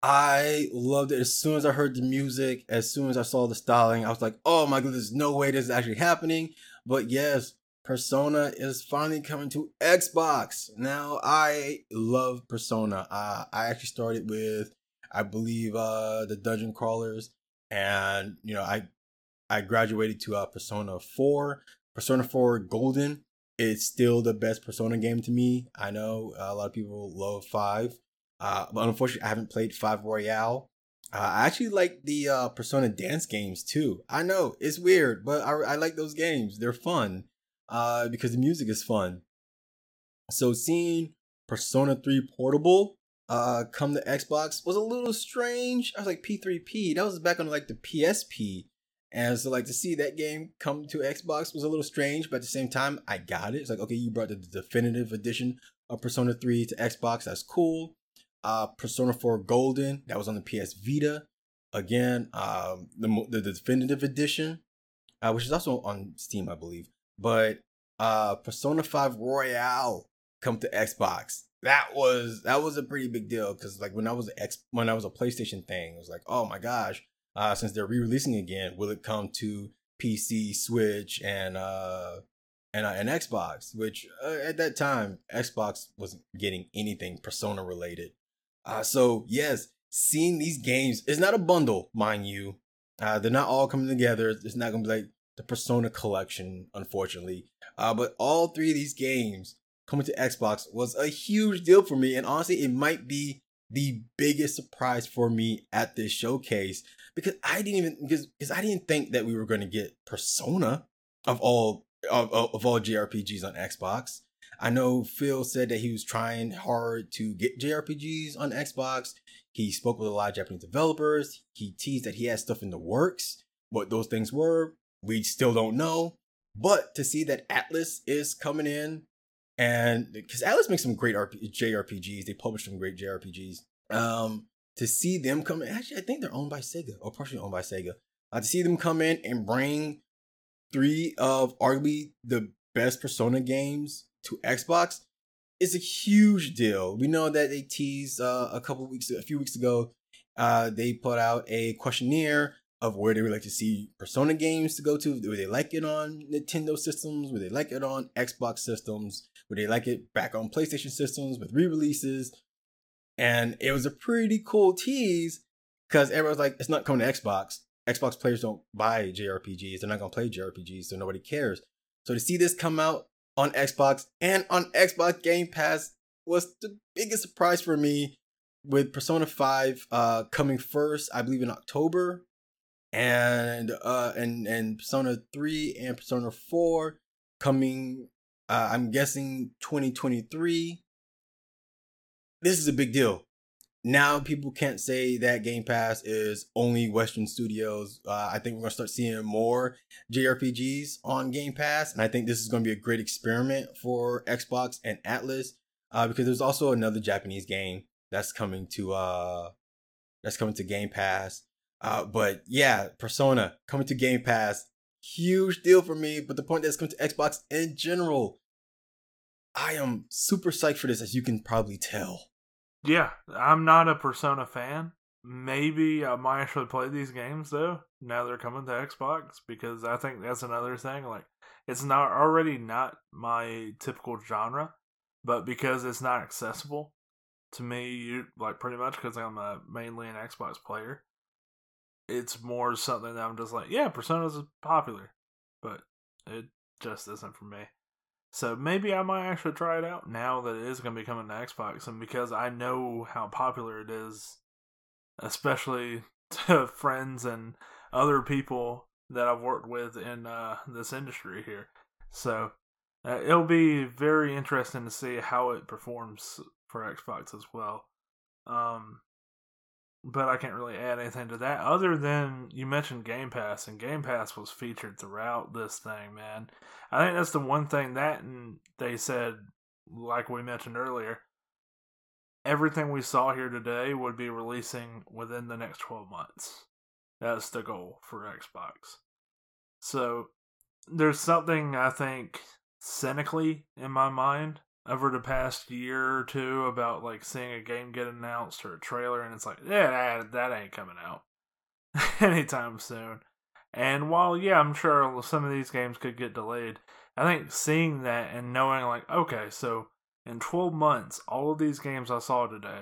I loved it. As soon as I heard the music, as soon as I saw the styling, I was like, oh my god, there's no way this is actually happening. But yes, Persona is finally coming to Xbox. Now, I love Persona. Uh, I actually started with, I believe, uh, the Dungeon Crawlers. And, you know, I I graduated to uh, Persona four. Persona four Golden is still the best Persona game to me. I know uh, a lot of people love five. Uh, but unfortunately, I haven't played five Royale. Uh, I actually like the uh, Persona dance games too. I know, it's weird, but I, I like those games. They're fun uh, because the music is fun. So seeing Persona three Portable uh, come to Xbox was a little strange. I was like, P three P? That was back on like the P S P. And so like to see that game come to Xbox was a little strange, but at the same time, I got it. It's like, okay, you brought the definitive edition of Persona three to Xbox. That's cool. Uh, Persona four Golden, that was on the P S Vita. Again, um, the, the, the definitive edition, uh, which is also on Steam, I believe. But uh, Persona five Royale come to Xbox. That was that was a pretty big deal because like when I was a X when I was a PlayStation thing, it was like, oh my gosh. Uh, since they're re-releasing again, will it come to P C, Switch, and uh, and uh, and Xbox? Which uh, at that time, Xbox wasn't getting anything Persona related. Uh, so yes, seeing these games, it's not a bundle, mind you. Uh, they're not all coming together. It's not gonna be like the Persona collection, unfortunately. Uh, but all three of these games coming to Xbox was a huge deal for me, and honestly, it might be the biggest surprise for me at this showcase, because I didn't even because because I didn't think that we were going to get Persona of all of, of, of all J R P Gs on Xbox. I know Phil said that he was trying hard to get J R P Gs on Xbox. He spoke with a lot of Japanese developers. He teased that he had stuff in the works. What those things were, we still don't know. But to see that Atlus is coming in, and because Atlus makes some great R P, J R P Gs, they publish some great J R P Gs. Um, to see them come in, actually, I think they're owned by Sega, or partially owned by Sega. Uh, to see them come in and bring three of arguably the best Persona games to Xbox is a huge deal. We know that they teased uh, a couple weeks, a few weeks ago, uh, they put out a questionnaire of where they would like to see Persona games to go to. Would they like it on Nintendo systems? Would they like it on Xbox systems? Would they like it back on PlayStation systems with re-releases? And it was a pretty cool tease because everyone's like, it's not coming to Xbox. Xbox players don't buy J R P Gs. They're not going to play J R P Gs, so nobody cares. So to see this come out on Xbox and on Xbox Game Pass was the biggest surprise for me, with Persona five uh, coming first, I believe in October. And uh and and Persona three and Persona four coming uh I'm guessing twenty twenty-three. This is a big deal. Now people can't say that Game Pass is only Western studios. uh, I think we're gonna start seeing more J R P Gs on Game Pass, and I think this is gonna be a great experiment for Xbox and Atlus, uh because there's also another Japanese game that's coming to uh that's coming to Game Pass. Uh, but yeah, Persona coming to Game Pass, huge deal for me. But the point that's coming to Xbox in general, I am super psyched for this, as you can probably tell. Yeah, I'm not a Persona fan. Maybe I might actually play these games though, now they're coming to Xbox, because I think that's another thing. Like, it's not already not my typical genre, but because it's not accessible to me, you like pretty much because I'm a mainly an Xbox player. It's more something that I'm just like, yeah, Persona's popular, but it just isn't for me. So maybe I might actually try it out now that it is going to be coming to Xbox, and because I know how popular it is, especially to friends and other people that I've worked with in uh, this industry here. So uh, it'll be very interesting to see how it performs for Xbox as well. Um, But I can't really add anything to that other than you mentioned Game Pass, and Game Pass was featured throughout this thing, man. I think that's the one thing that, and they said, like we mentioned earlier, everything we saw here today would be releasing within the next twelve months. That's the goal for Xbox. So there's something, I think, cynically in my mind over the past year or two about like seeing a game get announced or a trailer, and it's like, yeah, that, that ain't coming out anytime soon. And while, yeah, I'm sure some of these games could get delayed, I think seeing that and knowing like, okay, so in twelve months, all of these games I saw today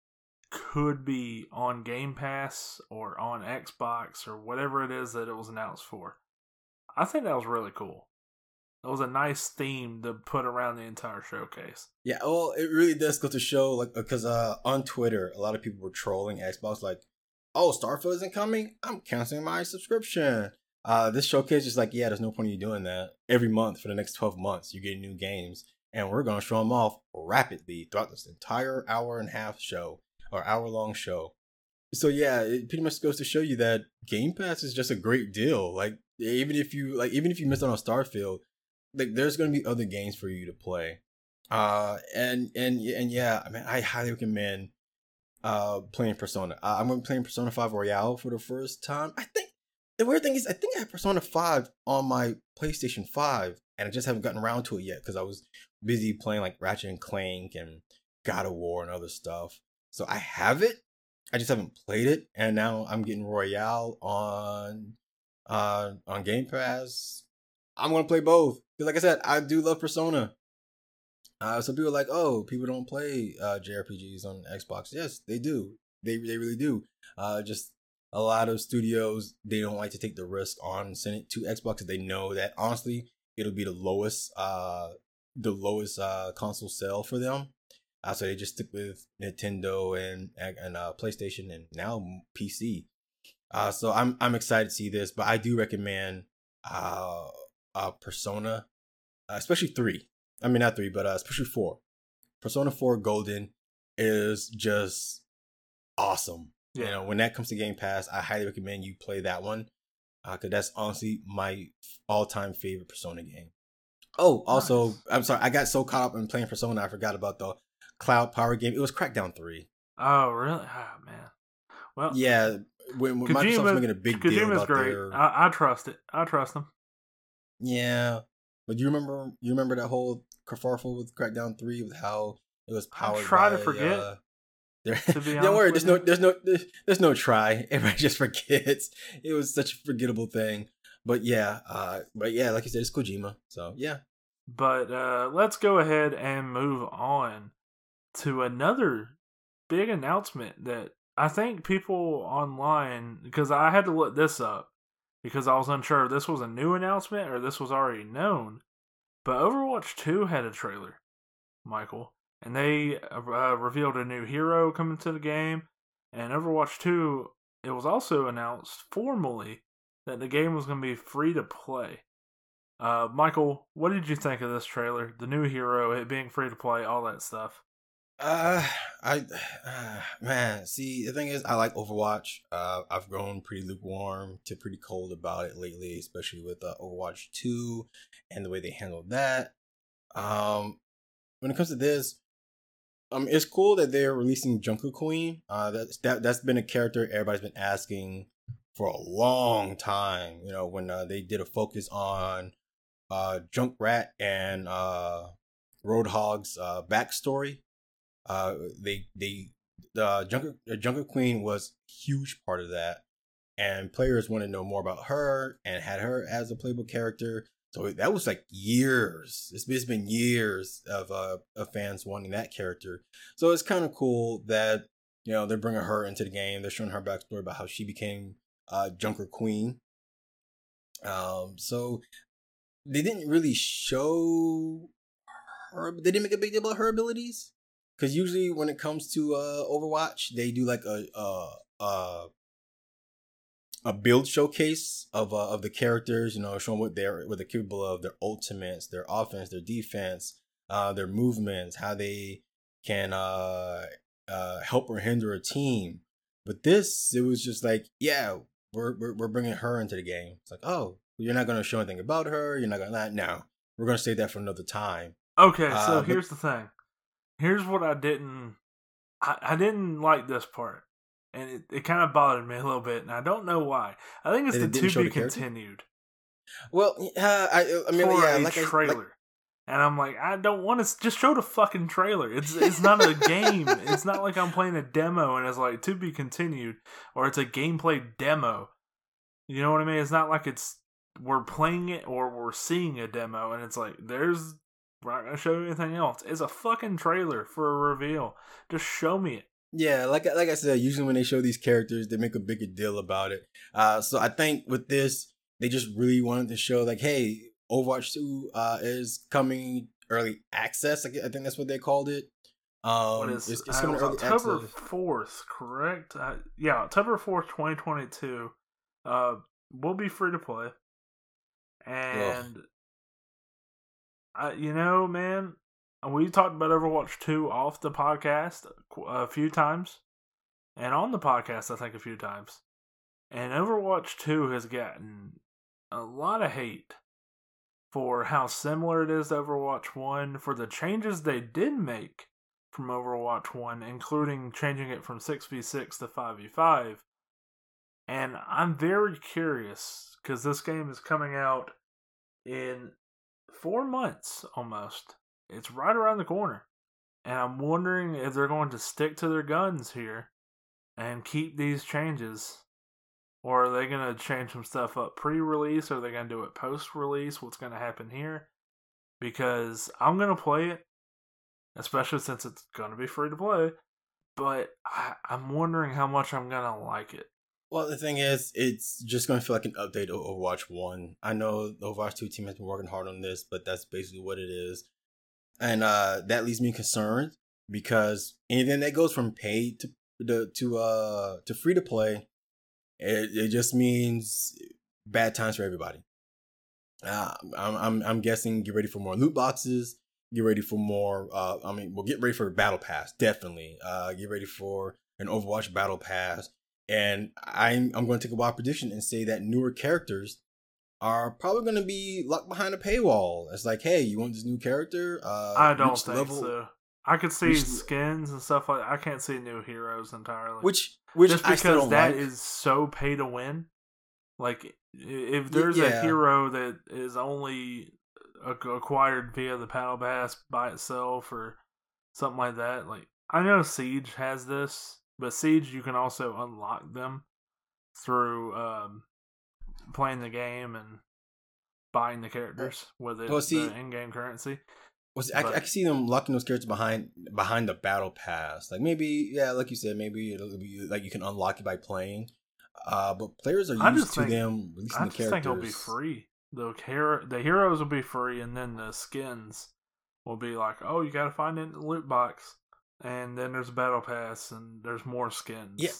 could be on Game Pass or on Xbox or whatever it is that it was announced for. I think that was really cool. It was a nice theme to put around the entire showcase. Yeah, well, it really does go to show, like, because uh, on Twitter, a lot of people were trolling Xbox, like, oh, Starfield isn't coming? I'm canceling my subscription. Uh, this showcase is like, yeah, there's no point in you doing that. Every month for the next twelve months, you get new games, and we're going to show them off rapidly throughout this entire hour and a half show, or hour long show. So yeah, it pretty much goes to show you that Game Pass is just a great deal. Like, even if you like, even if you missed out on Starfield, like, there's going to be other games for you to play. Uh, and and and yeah, I mean, I highly recommend uh playing Persona. Uh, I'm going to be playing Persona five Royale for the first time. I think the weird thing is, I think I have Persona five on my PlayStation five, and I just haven't gotten around to it yet because I was busy playing like Ratchet and Clank and God of War and other stuff. So I have it, I just haven't played it, and now I'm getting Royale on uh on Game Pass. I'm gonna play both because, like I said, I do love Persona. Uh, some people are like, oh, people don't play uh, J R P Gs on Xbox. Yes, they do. They they really do. Uh, just a lot of studios, they don't like to take the risk on sending it to Xbox because they know that honestly it'll be the lowest uh the lowest uh console sale for them. Uh, so they just stick with Nintendo and and uh, PlayStation and now P C. Uh, so I'm I'm excited to see this, but I do recommend uh, uh Persona, uh, especially three. I mean not three, but uh, especially four. Persona four Golden is just awesome. Yeah. You know, when that comes to Game Pass, I highly recommend you play that one because uh, that's honestly my all-time favorite Persona game. Oh, also, nice. I'm sorry, I got so caught up in playing Persona, I forgot about the Cloud Power game. It was Crackdown three. Oh, really? Oh, man. Well, yeah, when, when Kojima, Microsoft's making a big Kojima's deal about great. their... I, I trust it. I trust them. Yeah, but you remember you remember that whole kerfuffle with Crackdown three with how it was powered I try by, to forget. Uh, to be Don't worry, there's no, there's no, there's, there's no try. Everybody just forgets. It was such a forgettable thing. But yeah, uh, but yeah, like you said, it's Kojima. So yeah. But uh, let's go ahead and move on to another big announcement that I think people online, because I had to look this up because I was unsure if this was a new announcement or this was already known. But Overwatch two had a trailer, Michael. And they uh, revealed a new hero coming to the game. And Overwatch two, it was also announced formally that the game was going to be free to play. Uh, Michael, what did you think of this trailer? The new hero, it being free to play, all that stuff. Uh, I, uh, man, see, the thing is, I like Overwatch. Uh, I've grown pretty lukewarm to pretty cold about it lately, especially with uh, Overwatch two and the way they handled that. Um, when it comes to this, Um, it's cool that they're releasing Junker Queen. Uh, that's that that's been a character everybody's been asking for a long time. You know, when uh, they did a focus on uh, Junkrat and uh, Roadhog's uh, backstory, uh, they they the Junker the Junker Queen was a huge part of that, and players want to know more about her and had her as a playable character. So that was like years. It's, it's been years of uh of fans wanting that character. So it's kind of cool that, you know, they're bringing her into the game. They're showing her backstory about how she became uh Junker Queen. Um, so they didn't really show her. They didn't make a big deal about her abilities, because usually when it comes to uh Overwatch, they do like a uh uh. a build showcase of uh, of the characters, you know, showing what they're what they're capable of, their ultimates, their offense, their defense, uh, their movements, how they can uh, uh, help or hinder a team. But this, it was just like, yeah, we're we're, we're bringing her into the game. It's like, oh, you're not going to show anything about her. You're not going to, no, we're going to save that for another time. Okay, so uh, here's but, the thing. Here's what I didn't, I, I didn't like this part. And it, it kind of bothered me a little bit, and I don't know why. I think it's the to be continued. Well, uh, I, I mean, for yeah, a like trailer, I, like... and I'm like, I don't want to just show the fucking trailer. It's it's not a game. It's not like I'm playing a demo and it's like to be continued, or it's a gameplay demo. You know what I mean? It's not like it's we're playing it or we're seeing a demo, and it's like there's we're not gonna show you anything else. It's a fucking trailer for a reveal. Just show me it. Yeah, like like I said, usually when they show these characters, they make a bigger deal about it. Uh, so I think with this, they just really wanted to show like, hey, Overwatch two uh, is coming early access. I think that's what they called it. Um, what is, it's, it's coming uh, early October access. fourth, correct? Uh, yeah, October fourth, twenty twenty-two. Uh, will be free to play. And, I, you know, man, we talked about Overwatch two off the podcast a few times, and on the podcast, I think, a few times. And Overwatch two has gotten a lot of hate for how similar it is to Overwatch one, for the changes they did make from Overwatch one, including changing it from six v six to five v five. And I'm very curious, because this game is coming out in four months almost. It's right around the corner. And I'm wondering if they're going to stick to their guns here and keep these changes. Or are they going to change some stuff up pre-release? Or are they going to do it post-release? What's going to happen here? Because I'm going to play it, especially since it's going to be free to play. But I, I'm wondering how much I'm going to like it. Well, the thing is, it's just going to feel like an update of Overwatch one. I know the Overwatch two team has been working hard on this, but that's basically what it is. And uh, that leaves me concerned because anything that goes from paid to to to uh to free to play, it, it just means bad times for everybody. Uh, I'm, I'm I'm guessing get ready for more loot boxes. Get ready for more. Uh, I mean, we'll get ready for a battle pass. Definitely. Uh, get ready for an Overwatch battle pass. And I'm I'm going to take a wild prediction and say that newer characters are probably going to be locked behind a paywall. It's like, hey, you want this new character? Uh, I don't think level, so. I could see which, skins and stuff like. I can't see new heroes entirely. Which which just I still because don't that like. is so pay to win. Like if there's yeah. a hero that is only acquired via the battle pass by itself or something like that, like I know Siege has this, but Siege you can also unlock them through um, playing the game and buying the characters with it, well, see, the in-game currency. Well, see, I, I can see them locking those characters behind behind the battle pass. Like maybe, yeah, like you said, maybe it'll be like you can unlock it by playing. Uh, but players are used to think, them releasing I the just characters. think it'll be free. The hero, the heroes will be free, and then the skins will be like, oh, you got to find it in the loot box, and then there's a battle pass, and there's more skins. Yeah,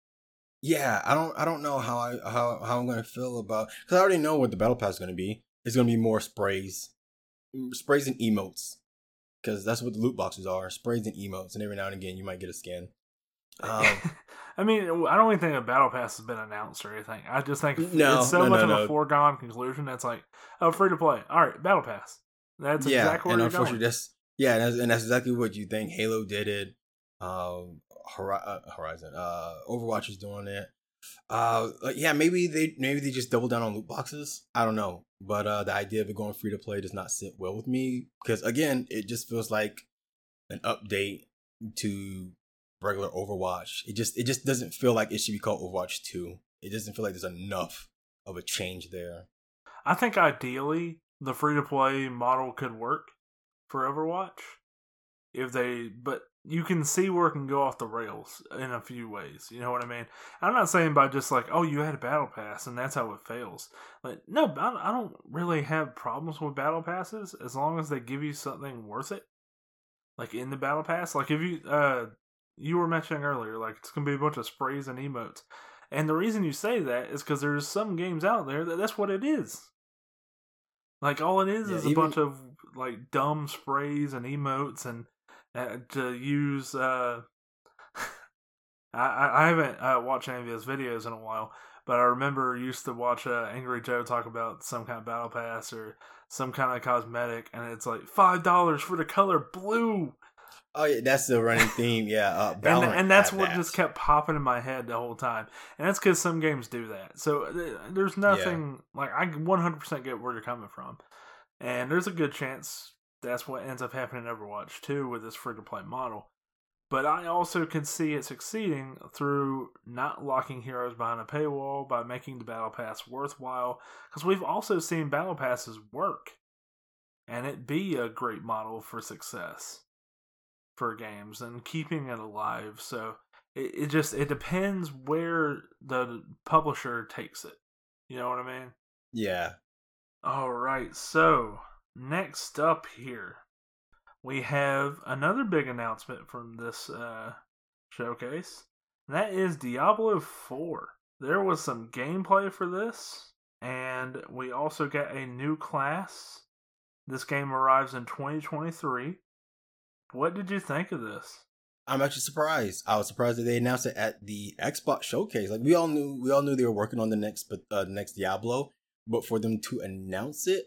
yeah. I don't, I don't know how I how how I'm gonna feel about because I already know what the battle pass is gonna be. It's gonna be more sprays, sprays and emotes, because that's what the loot boxes are: sprays and emotes, and every now and again you might get a skin. Um, I mean, I don't even think a battle pass has been announced or anything. I just think no, it's so no, much no, of no. a foregone conclusion. That's like, oh, free to play. All right, battle pass. That's yeah, exactly where and you're unfortunately, going. that's yeah, and that's, and that's exactly what you think. Halo did it. Um, Horizon, uh, Overwatch is doing it. Uh, yeah, maybe they maybe they just double down on loot boxes. I don't know, but uh, the idea of it going free to play does not sit well with me because again, it just feels like an update to regular Overwatch. It just it just doesn't feel like it should be called Overwatch two. It doesn't feel like there's enough of a change there. I think ideally the free to play model could work for Overwatch if they, but you can see where it can go off the rails in a few ways. You know what I mean? I'm not saying by just like, oh, you had a battle pass and that's how it fails. Like, no, I don't really have problems with battle passes as long as they give you something worth it. Like in the battle pass, like if you, uh, you were mentioning earlier, like it's gonna be a bunch of sprays and emotes, and the reason you say that is because there's some games out there that that's what it is. Like all it is Yeah, is even, a bunch of like dumb sprays and emotes and. Uh, to use, uh, I I haven't uh, watched any of his videos in a while, but I remember used to watch uh, Angry Joe talk about some kind of battle pass or some kind of cosmetic, and it's like five dollars for the color blue. Oh yeah, that's the running theme. Yeah, uh, and and that's what that. just kept popping in my head the whole time, and that's because some games do that. So uh, there's nothing yeah. like I one hundred percent get where you're coming from, and there's a good chance. That's what ends up happening in Overwatch two with this free-to-play model. But I also can see it succeeding through not locking heroes behind a paywall, by making the Battle Pass worthwhile. Because we've also seen Battle Passes work, and it be a great model for success for games and keeping it alive. So it, it just it depends where the publisher takes it. You know what I mean? Yeah. All right, so... next up here, we have another big announcement from this uh, showcase. And that is Diablo four. There was some gameplay for this, and we also got a new class. This game arrives in twenty twenty-three. What did you think of this? I'm actually surprised. I was surprised that they announced it at the Xbox showcase. Like we all knew, we all knew they were working on the next, uh, next Diablo, but for them to announce it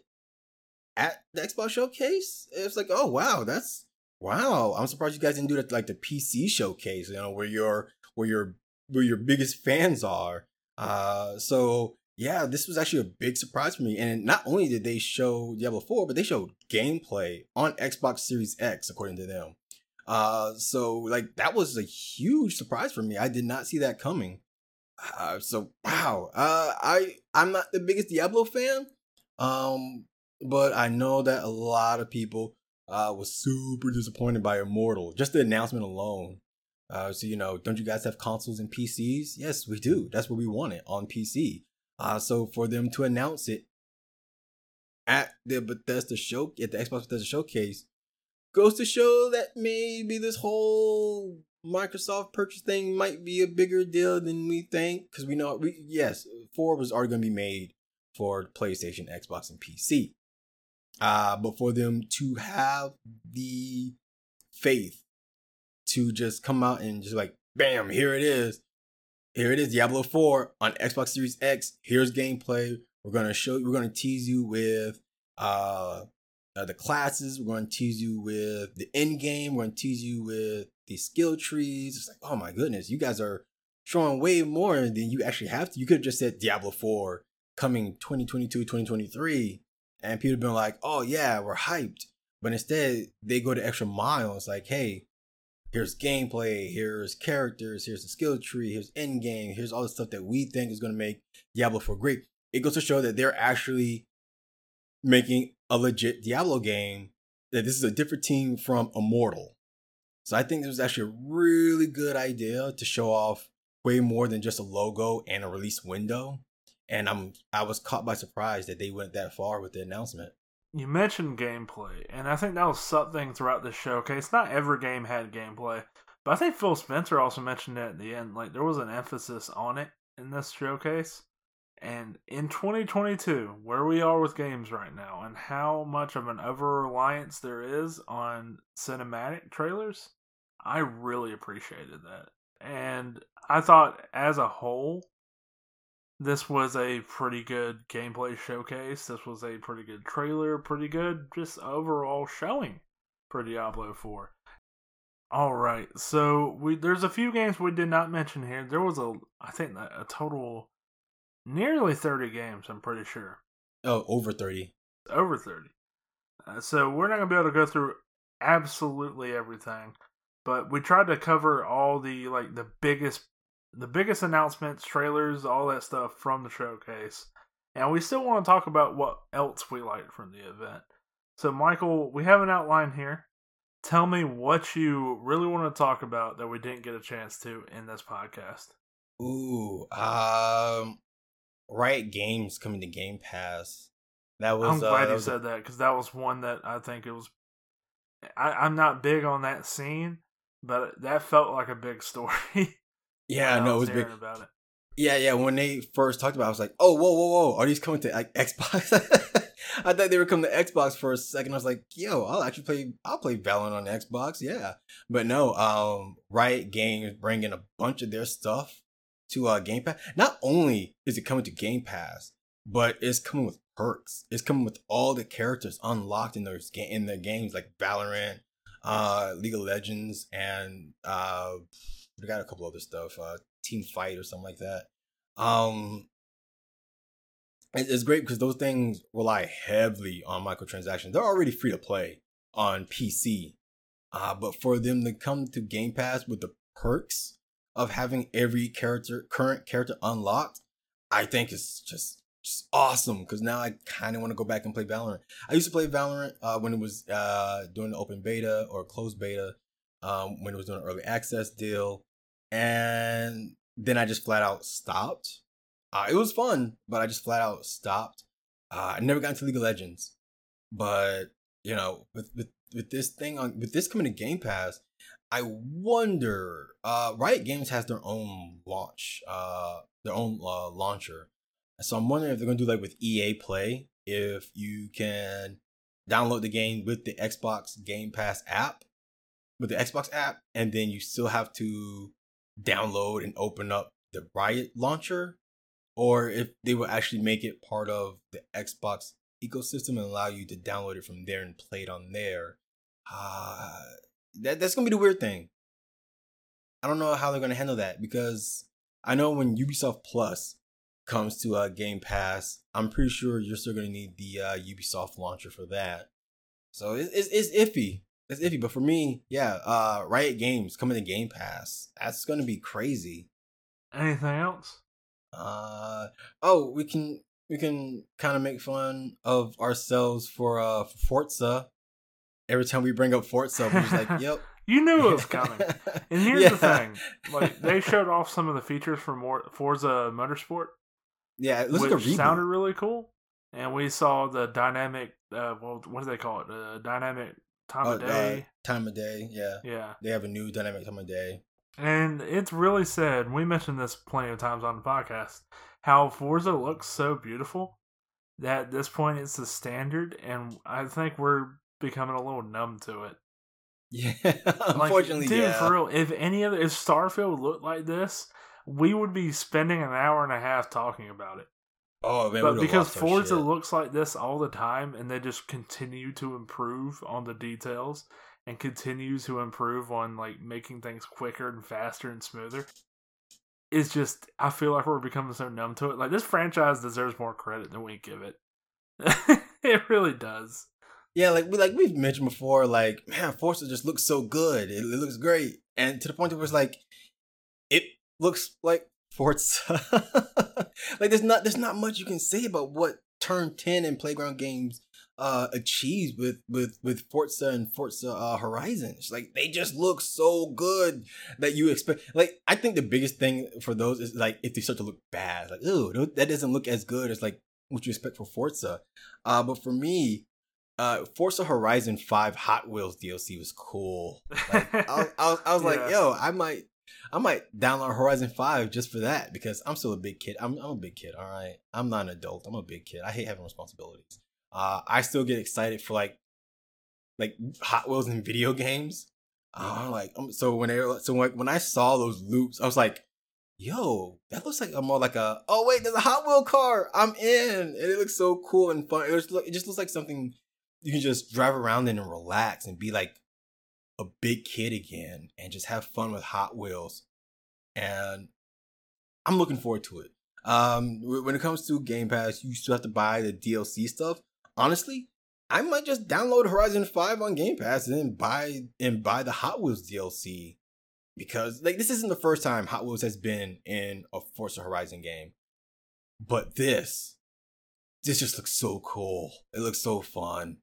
at the Xbox showcase, it's like, oh wow, that's wow. I'm surprised you guys didn't do that like the P C showcase, you know, where your where your where your biggest fans are. Uh, so yeah, this was actually a big surprise for me. And not only did they show Diablo four, but they showed gameplay on Xbox Series X, according to them. Uh, so like that was a huge surprise for me. I did not see that coming. Uh, so wow. Uh, I I'm not the biggest Diablo fan. Um. But I know that a lot of people uh, was super disappointed by Immortal. Just the announcement alone. Uh, so, you know, don't you guys have consoles and P Cs? Yes, we do. That's what we wanted on P C. Uh, so for them to announce it at the Bethesda show, at the Xbox Bethesda showcase, goes to show that maybe this whole Microsoft purchase thing might be a bigger deal than we think. Because we know, we yes, four was already going to be made for PlayStation, Xbox, and P C. Uh, but for them to have the faith to just come out and just like, bam, here it is. Here it is, Diablo four on Xbox Series X. Here's gameplay. We're going to show you, we're going to tease you with uh, uh, the classes. We're going to tease you with the end game. We're going to tease you with the skill trees. It's like, oh my goodness, you guys are showing way more than you actually have to. You could have just said Diablo four coming twenty twenty-two, twenty twenty-three. And people have been like, oh yeah, we're hyped. But instead, they go the extra mile. It's like, hey, here's gameplay, here's characters, here's the skill tree, here's end game, here's all the stuff that we think is going to make Diablo four great. It goes to show that they're actually making a legit Diablo game, that this is a different team from Immortal. So I think this was actually a really good idea to show off way more than just a logo and a release window. And I'm I was caught by surprise that they went that far with the announcement. You mentioned gameplay, and I think that was something throughout the showcase. Not every game had gameplay, but I think Phil Spencer also mentioned it at the end. Like, there was an emphasis on it in this showcase. And in twenty twenty-two, where we are with games right now, and how much of an over-reliance there is on cinematic trailers, I really appreciated that. And I thought, as a whole, this was a pretty good gameplay showcase. This was a pretty good trailer, pretty good just overall showing for Diablo four. Alright, so we there's a few games we did not mention here. There was a, I think, a total nearly thirty games, I'm pretty sure. Oh, over thirty. Over thirty. Uh, so we're not going to be able to go through absolutely everything, but we tried to cover all the, like, the biggest The biggest announcements, trailers, all that stuff from the showcase. And we still want to talk about what else we liked from the event. So, Michael, we have an outline here. Tell me what you really want to talk about that we didn't get a chance to in this podcast. Ooh, um, Riot Games coming to Game Pass. That was. I'm glad uh, that you was said that, because that was one that I think it was. I, I'm not big on that scene, but that felt like a big story. Yeah, no, it was big. About it. Yeah, yeah. When they first talked about it, I was like, oh, whoa, whoa, whoa. Are these coming to like Xbox? I thought they were coming to Xbox for a second. I was like, yo, I'll actually play, I'll play Valorant on Xbox. Yeah. But no, um, Riot Games bringing a bunch of their stuff to uh, Game Pass. Not only is it coming to Game Pass, but it's coming with perks. It's coming with all the characters unlocked in those ga- in their games, like Valorant, uh, League of Legends, and uh, we got a couple other stuff, uh, Team Fight or something like that. Um, it, it's great because those things rely heavily on microtransactions. They're already free to play on P C, uh, but for them to come to Game Pass with the perks of having every character, current character unlocked, I think it's just, just awesome. Because now I kind of want to go back and play Valorant. I used to play Valorant uh, when it was uh, doing the open beta or closed beta. Um, when it was doing an early access deal, and then I just flat out stopped. Uh, it was fun, but I just flat out stopped. Uh, I never got into League of Legends, but you know, with with, with this thing on with this coming to Game Pass, I wonder. Uh, Riot Games has their own launch, uh, their own uh, launcher, so I'm wondering if they're gonna do like with E A Play, if you can download the game with the Xbox Game Pass app. With the Xbox app, and then you still have to download and open up the Riot launcher, or if they will actually make it part of the Xbox ecosystem and allow you to download it from there and play it on there. Uh, that that's gonna be the weird thing. I don't know how they're gonna handle that, because I know when Ubisoft Plus comes to uh, Game Pass, I'm pretty sure you're still gonna need the uh, Ubisoft launcher for that. So it, it's it's iffy. It's iffy, but for me, yeah, uh, Riot Games coming to Game Pass. That's gonna be crazy. Anything else? Uh oh, we can we can kind of make fun of ourselves for uh Forza. Every time we bring up Forza, we're just like, yep. You knew it was coming. And here's yeah. the thing: like, they showed off some of the features for more Forza Motorsport. Yeah, it looks which like a reboot. Sounded really cool. And we saw the dynamic. Uh, well, what do they call it? Uh, dynamic time uh, of day. Uh, time of day, yeah. Yeah. They have a new dynamic time of day. And it's really sad. We mentioned this plenty of times on the podcast. How Forza looks so beautiful that at this point it's the standard, and I think we're becoming a little numb to it. Yeah, unfortunately, like, dude, yeah. for real. If any other, if Starfield looked like this, we would be spending an hour and a half talking about it. Oh man, but because Forza looks like this all the time, and they just continue to improve on the details and continue to improve on like making things quicker and faster and smoother, it's just I feel like we're becoming so numb to it. Like, this franchise deserves more credit than we give it. It really does. Yeah, like we like we've mentioned before, like, man, Forza just looks so good. It, it looks great, and to the point where it's like, it looks like Forza. Like, there's not there's not much you can say about what Turn ten and Playground Games uh achieves with with with Forza and Forza uh, Horizon. It's like they just look so good that you expect. Like, I think the biggest thing for those is like if they start to look bad, like, ooh, that doesn't look as good as like what you expect for Forza. Uh, but for me, uh, Forza Horizon five Hot Wheels D L C was cool. Like, I, was, I was, I was yeah. like, yo, I might. I might download Horizon five just for that because I'm still a big kid. I'm I'm a big kid, all right? I'm not an adult. I'm a big kid. I hate having responsibilities. Uh, I still get excited for like like Hot Wheels in video games. Uh, I'm like, um, so when they so when, when I saw those loops, I was like, yo, that looks like a more like a, oh wait, there's a Hot Wheel car. I'm in. And it looks so cool and fun. It, was, it just looks like something you can just drive around in and relax and be like a big kid again and just have fun with Hot Wheels. And I'm looking forward to it. Um, when it comes to Game Pass, you still have to buy the D L C stuff. Honestly, I might just download Horizon five on Game Pass and then buy and buy the Hot Wheels D L C, because like this isn't the first time Hot Wheels has been in a Forza Horizon game. But this, this just looks so cool. It looks so fun.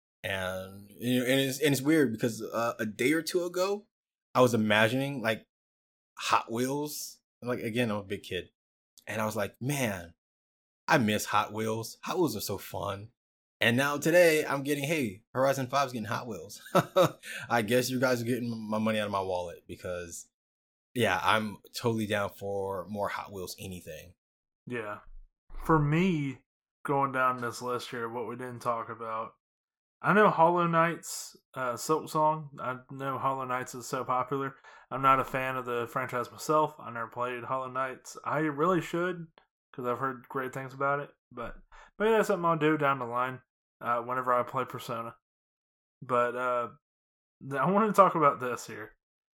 And you know, and it's and it's weird because uh, a day or two ago, I was imagining like Hot Wheels. Like, again, I'm a big kid, and I was like, man, I miss Hot Wheels. Hot Wheels are so fun. And now today, I'm getting, hey, Horizon five is getting Hot Wheels. I guess you guys are getting my money out of my wallet because, yeah, I'm totally down for more Hot Wheels anything. Yeah, for me, going down this list here, what we didn't talk about. I know Hollow Knight's uh, Silk Song. I know Hollow Knights is so popular. I'm not a fan of the franchise myself. I never played Hollow Knights. I really should, because I've heard great things about it. But maybe that's something I'll do down the line uh, whenever I play Persona. But uh, I want to talk about this here.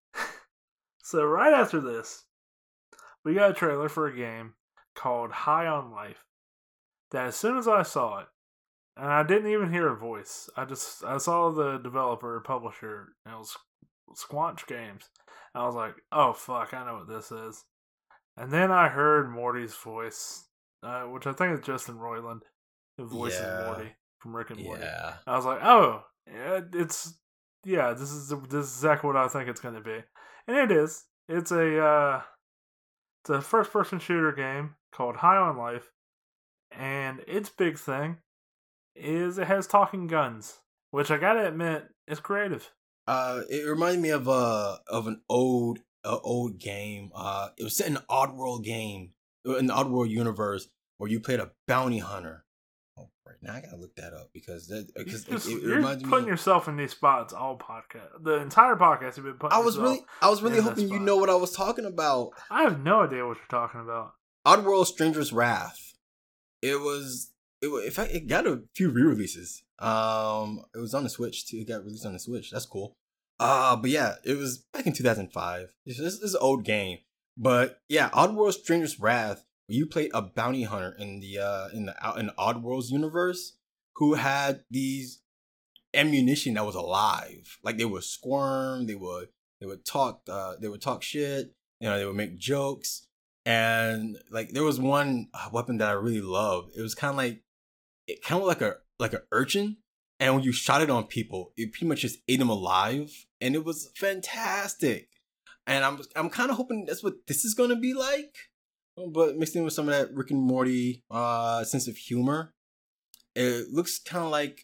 So right after this, we got a trailer for a game called High on Life. That as soon as I saw it, and I didn't even hear a voice. I just I saw the developer, publisher, and it was Squanch Games. And I was like, oh fuck, I know what this is. And then I heard Morty's voice, uh, which I think is Justin Roiland, who voices yeah. Morty from Rick and Morty. Yeah. I was like, oh, yeah, it's yeah, this is this is exactly what I think it's going to be, and it is. It's a uh, it's a first person shooter game called High on Life, and its big thing is it has talking guns, which I gotta admit is creative. Uh, it reminded me of uh of an old uh, old game. Uh, it was set in an Oddworld game, in the Oddworld universe, where you played a bounty hunter. Oh, right now I gotta look that up because that because it, it, it you're reminds putting me. yourself in these spots all podcast. The entire podcast you've been putting. I was really, I was really hoping you know what I was talking about. I have no idea what you're talking about. Oddworld: Stranger's Wrath. It was. It, in fact, it got a few re-releases. Um, it was on the Switch too. It got released on the Switch. That's cool. Uh, but yeah, it was back in two thousand five. This, this is an old game, but yeah, Oddworld: Stranger's Wrath. Where you played a bounty hunter in the uh in the in the Oddworld's universe who had these ammunition that was alive. Like they would squirm, they would they would talk, uh, they would talk shit. You know, they would make jokes, and like there was one weapon that I really loved. It was kind of like. It kind of like a like an urchin, and when you shot it on people, it pretty much just ate them alive, and it was fantastic. And I'm I'm kind of hoping that's what this is gonna be like, but mixed in with some of that Rick and Morty uh, sense of humor. It looks kind of like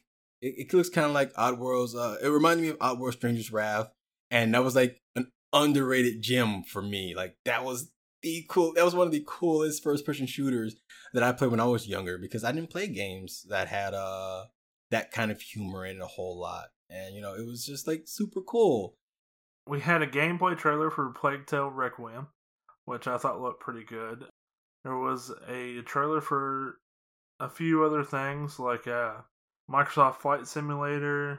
It, it looks kind of like Oddworld's. Uh, it reminded me of Oddworld Stranger's Wrath, and that was like an underrated gem for me. Like that was the cool. That was one of the coolest first-person shooters that I played when I was younger because I didn't play games that had uh that kind of humor in it a whole lot, and you know it was just like super cool. We had a gameplay trailer for Plague Tale Requiem, which I thought looked pretty good. There was a trailer for a few other things like uh, Microsoft Flight Simulator.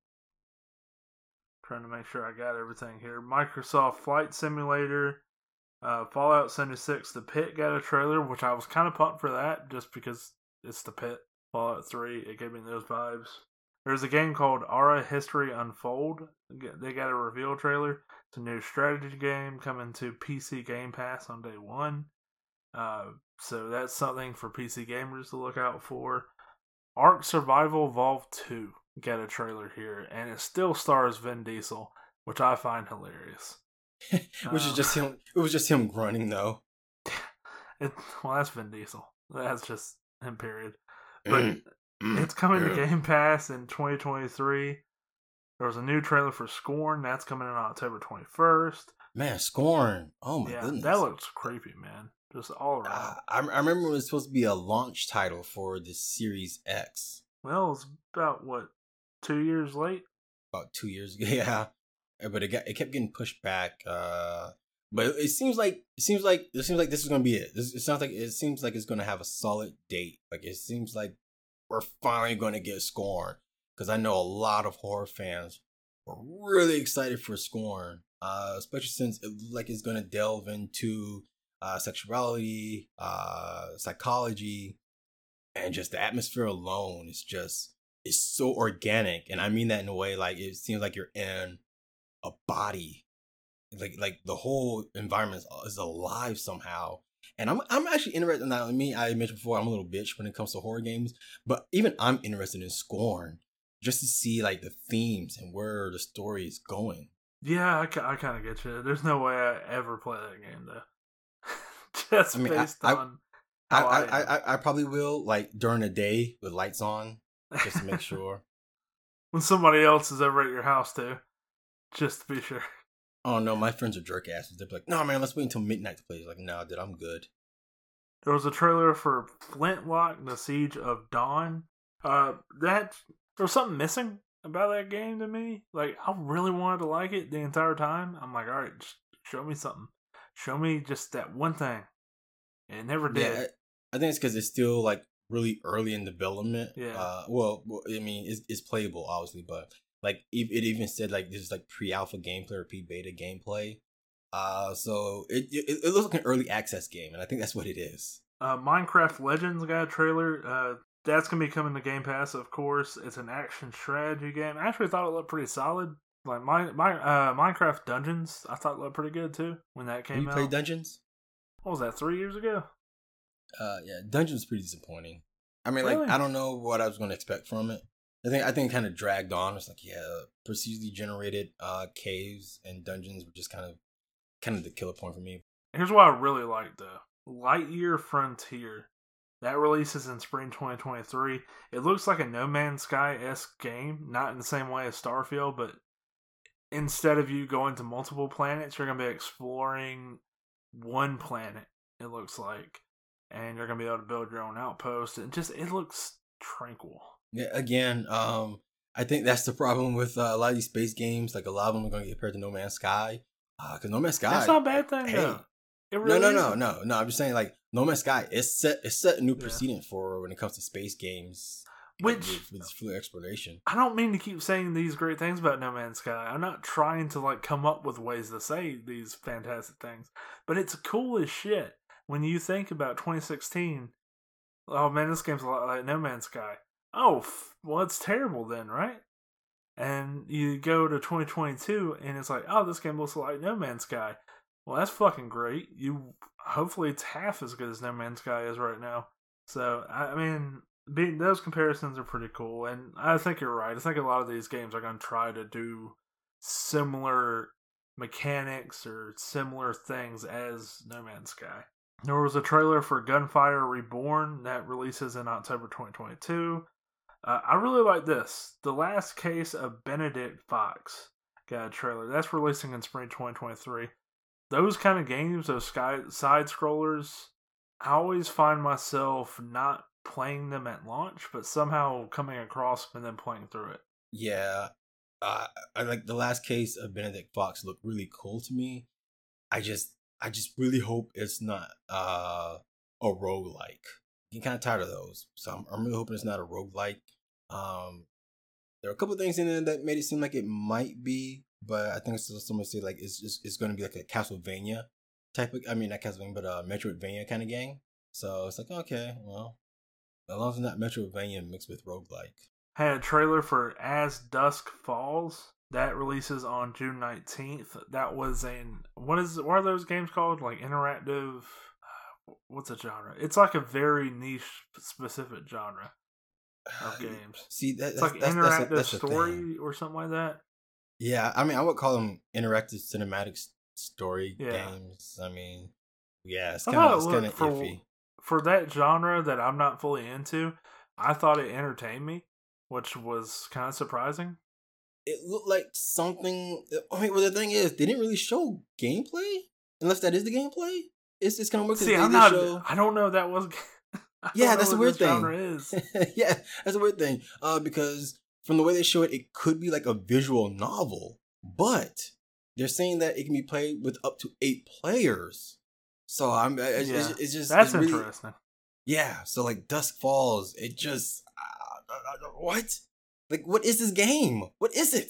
Trying to make sure I got everything here. Microsoft Flight Simulator, uh, Fallout seventy-six, The Pit got a trailer, which I was kind of pumped for that just because it's The Pit. Fallout three, it gave me those vibes. There's a game called Aura History Unfold. They got a reveal trailer. It's a new strategy game coming to P C Game Pass on day one. Uh, so that's something for P C gamers to look out for. Ark Survival Evolved two got a trailer here, and it still stars Vin Diesel, which I find hilarious. which um, is just him. It was just him grunting, though. It, well, that's Vin Diesel. That's just him, period. But it's coming to Game Pass in twenty twenty-three. There was a new trailer for Scorn. That's coming in October twenty-first. Man, Scorn. Oh, my yeah, goodness. That looks creepy, man. Just all around. Uh, I, I remember it was supposed to be a launch title for the Series X. Well, it's about, what, two years late? About two years ago, yeah. But it got it kept getting pushed back. Uh, but it seems like it seems like it seems like this is gonna be it. This, it sounds like it seems like it's gonna have a solid date. Like it seems like we're finally gonna get Scorn, because I know a lot of horror fans were really excited for Scorn, uh, especially since it like it's gonna delve into uh, sexuality, uh, psychology, and just the atmosphere alone is just is so organic. And I mean that in a way like it seems like you're in a body. Like like the whole environment is, is alive somehow, and I'm I'm actually interested in that. I mean, I mentioned before I'm a little bitch when it comes to horror games, but even I'm interested in Scorn just to see like the themes and where the story is going. Yeah, I, I kind of get you. There's no way I ever play that game though. Just I mean, based I, on I I, I, I I probably will like during the day with lights on just to make sure. When somebody else is over at your house too, just to be sure. Oh no, my friends are jerk asses. They're like, no man, let's wait until midnight to play. It's like, no, dude, I'm good. There was a trailer for Flintlock: The Siege of Dawn. Uh, that there was something missing about that game to me. Like, I really wanted to like it the entire time. I'm like, all right, just show me something. Show me just that one thing. And it never did. Yeah, I think it's because it's still like really early in development. Yeah. Uh, well, I mean, it's, it's playable obviously, but. Like, it even said, like, this is, like, pre-alpha gameplay or pre-beta gameplay. Uh, so, it, it it looks like an early access game, and I think that's what it is. Uh, Minecraft Legends got a trailer. Uh, that's going to be coming to Game Pass, of course. It's an action strategy game. I actually thought it looked pretty solid. Like, my, my uh, Minecraft Dungeons, I thought it looked pretty good, too, when that came Have you out. played Dungeons? What was that, three years ago? Uh, yeah, Dungeons is pretty disappointing. I mean, really? like, I don't know what I was going to expect from it. I think I think it kind of dragged on. It's like, yeah, procedurally generated uh, caves and dungeons were just kind of kind of the killer point for me. Here's what I really like though: Lightyear Frontier. That releases in spring twenty twenty-three. It looks like a No Man's Sky-esque game, not in the same way as Starfield, but instead of you going to multiple planets, you're going to be exploring one planet. It looks like, and you're going to be able to build your own outpost. It just it looks tranquil. Yeah, again, um, I think that's the problem with uh, a lot of these space games. Like, a lot of them are going to get compared to No Man's Sky. Because uh, No Man's Sky... That's not a bad thing, hey, though. It really no, no, no, no, no. I'm just saying, like, No Man's Sky, it's set it's set a new yeah. precedent for when it comes to space games. Which... Like, with, with fluid exploration. I don't mean to keep saying these great things about No Man's Sky. I'm not trying to, like, come up with ways to say these fantastic things. But it's cool as shit. When you think about twenty sixteen, oh, man, this game's a lot like No Man's Sky. Oh, well, it's terrible then, right? And you go to twenty twenty-two, and it's like, oh, this game looks like No Man's Sky. Well, that's fucking great. You hopefully it's half as good as No Man's Sky is right now. So, I mean, being, those comparisons are pretty cool, and I think you're right. I think a lot of these games are going to try to do similar mechanics or similar things as No Man's Sky. There was a trailer for Gunfire Reborn that releases in October twenty twenty-two. Uh, I really like this. The Last Case of Benedict Fox got a trailer. That's releasing in spring twenty twenty-three. Those kind of games, those sky, side scrollers, I always find myself not playing them at launch, but somehow coming across them and then playing through it. Yeah, uh, I like The Last Case of Benedict Fox looked really cool to me. I just, I just really hope it's not uh, a roguelike. I'm kind of tired of those, so I'm, I'm really hoping it's not a roguelike. Um, there are a couple of things in there that made it seem like it might be, but I think it's someone say like it's just, it's going to be like a Castlevania type of, I mean not Castlevania, but a Metroidvania kind of game. So it's like, okay, well, as long as it's not Metroidvania mixed with roguelike. Had a trailer for As Dusk Falls that releases on June nineteenth. That was in what is what are those games called? Like interactive. What's a genre? It's like a very niche, specific genre of games. See, that, it's like that's, interactive that's a, that's story or something like that. Yeah, I mean, I would call them interactive cinematic story yeah. games. I mean, yeah, it's kind of it's kind of iffy for that genre that I'm not fully into. I thought it entertained me, which was kind of surprising. It looked like something. I mean, well, the thing is, they didn't really show gameplay, unless that is the gameplay. It's just kind of works. See, I'm not. Show... I don't know if that was. Yeah, that's a weird thing. Is. Yeah, that's a weird thing. Uh, because from the way they show it, it could be like a visual novel, but they're saying that it can be played with up to eight players. So I'm. It's, yeah. it's, it's just that's it's really, interesting. Yeah. So like Dusk Falls, it just uh, what? Like, what is this game? What is it?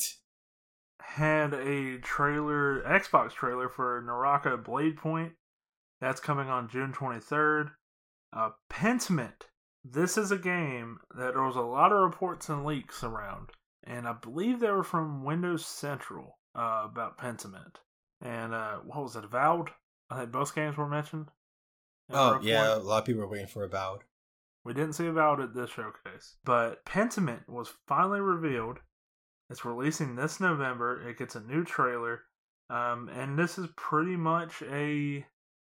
Had a trailer, Xbox trailer for Naraka Blade Point. That's coming on June twenty-third. Uh, Pentiment. This is a game that there was a lot of reports and leaks around. And I believe they were from Windows Central uh, about Pentiment. And uh, what was it, Avowed? I think both games were mentioned. Oh, yeah. A lot of people are waiting for Avowed. We didn't see Avowed at this showcase. But Pentiment was finally revealed. It's releasing this November. It gets a new trailer. Um, and this is pretty much a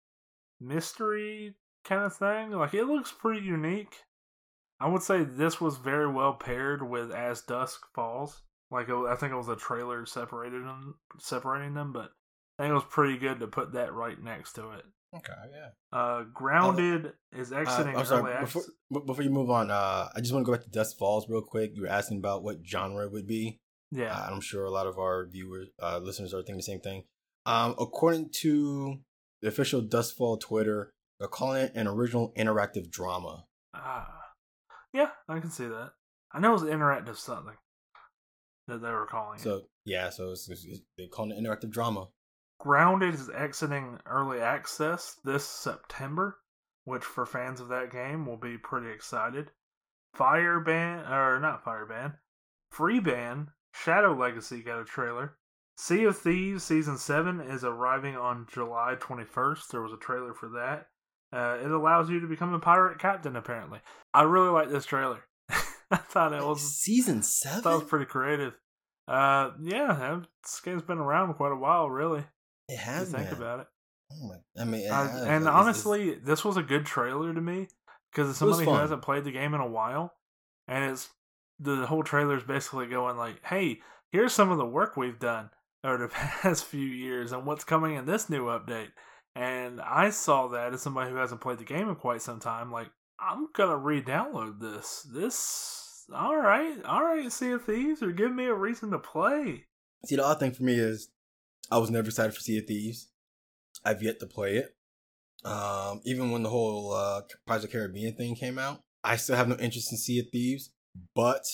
mystery kind of thing. Like, it looks pretty unique. I would say this was very well paired with As Dusk Falls. Like, I think it was a trailer separated them, separating them, but I think it was pretty good to put that right next to it. Okay, yeah. Uh, Grounded uh, is exiting uh, I'm sorry, before, before you move on, uh, I just want to go back to Dusk Falls real quick. You were asking about what genre it would be. Yeah. Uh, I'm sure a lot of our viewers, uh, listeners are thinking the same thing. Um, according to the official Dusk Fall Twitter, they're calling it an original interactive drama. Ah. Yeah, I can see that. I know it was interactive something that they were calling so, it. So, yeah, so it's, it's, they're calling it interactive drama. Grounded is exiting early access this September, which for fans of that game will be pretty excited. Fireban, or not Fireban, Freeban, Shadow Legacy got a trailer. Sea of Thieves Season seven is arriving on July twenty-first. There was a trailer for that. Uh, it allows you to become a pirate captain, apparently. I really like this trailer. I thought it was... Season seven? I thought it was pretty creative. Uh, yeah, this game's been around quite a while, really. It has, think man. about it. Oh my, I mean, uh, has, and like, honestly, it's, this was a good trailer to me because as somebody who hasn't played the game in a while, and it's the whole trailer is basically going like, "Hey, here's some of the work we've done over the past few years and what's coming in this new update." And I saw that as somebody who hasn't played the game in quite some time, like, I'm gonna re-download this. This, all right, all right, Sea of Thieves, or give me a reason to play. See, the odd thing for me is, I was never excited for Sea of Thieves. I've yet to play it. Um, even when the whole uh, Pirates of the Caribbean thing came out, I still have no interest in Sea of Thieves. But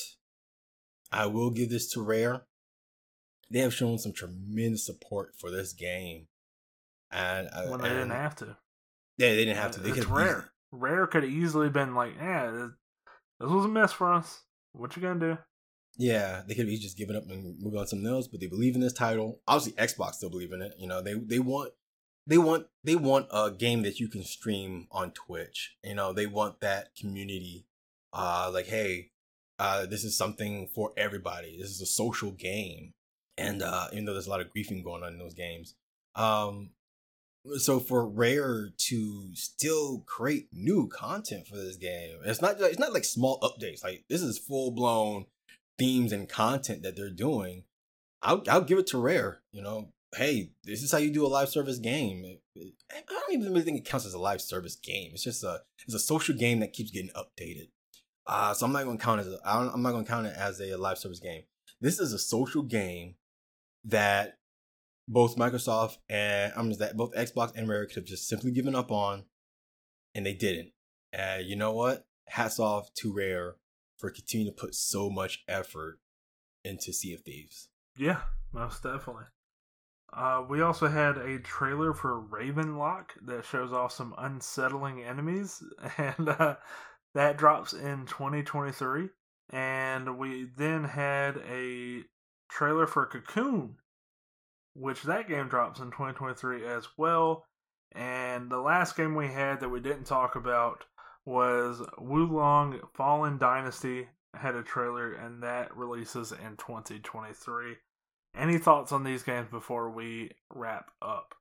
I will give this to Rare. They have shown some tremendous support for this game. And uh, when they and, didn't have to. Yeah, they didn't have to. They it's Rare. Easily... Rare could have easily been like, yeah, this was a mess for us. What you gonna do? Yeah, they could have just given up and moved on to something else, but they believe in this title. Obviously, Xbox still believe in it. You know, they they want they want they want a game that you can stream on Twitch. You know, they want that community. Uh, like, hey, uh, this is something for everybody. This is a social game, and uh, even though there's a lot of griefing going on in those games, um, so for Rare to still create new content for this game, it's not it's not like small updates. Like this is full blown themes and content that they're doing. I'll I'll give it to Rare. You know, hey, this is how you do a live service game. It, it, I don't even really think it counts as a live service game. It's just a it's a social game that keeps getting updated. Uh, so I'm not going to count it as a, I don't, I'm not going to count it as a live service game. This is a social game that both Microsoft and I'm just that both Xbox and Rare could have just simply given up on, and they didn't. And you know what? Hats off to Rare for continuing to put so much effort into Sea of Thieves. Yeah, most definitely. Uh, we also had a trailer for Ravenlock that shows off some unsettling enemies, and uh, that drops in twenty twenty-three. And we then had a trailer for Cocoon, which that game drops in twenty twenty-three as well. And the last game we had that we didn't talk about was Wulong Fallen Dynasty, had a trailer, and that releases in twenty twenty-three. Any thoughts on these games before we wrap up?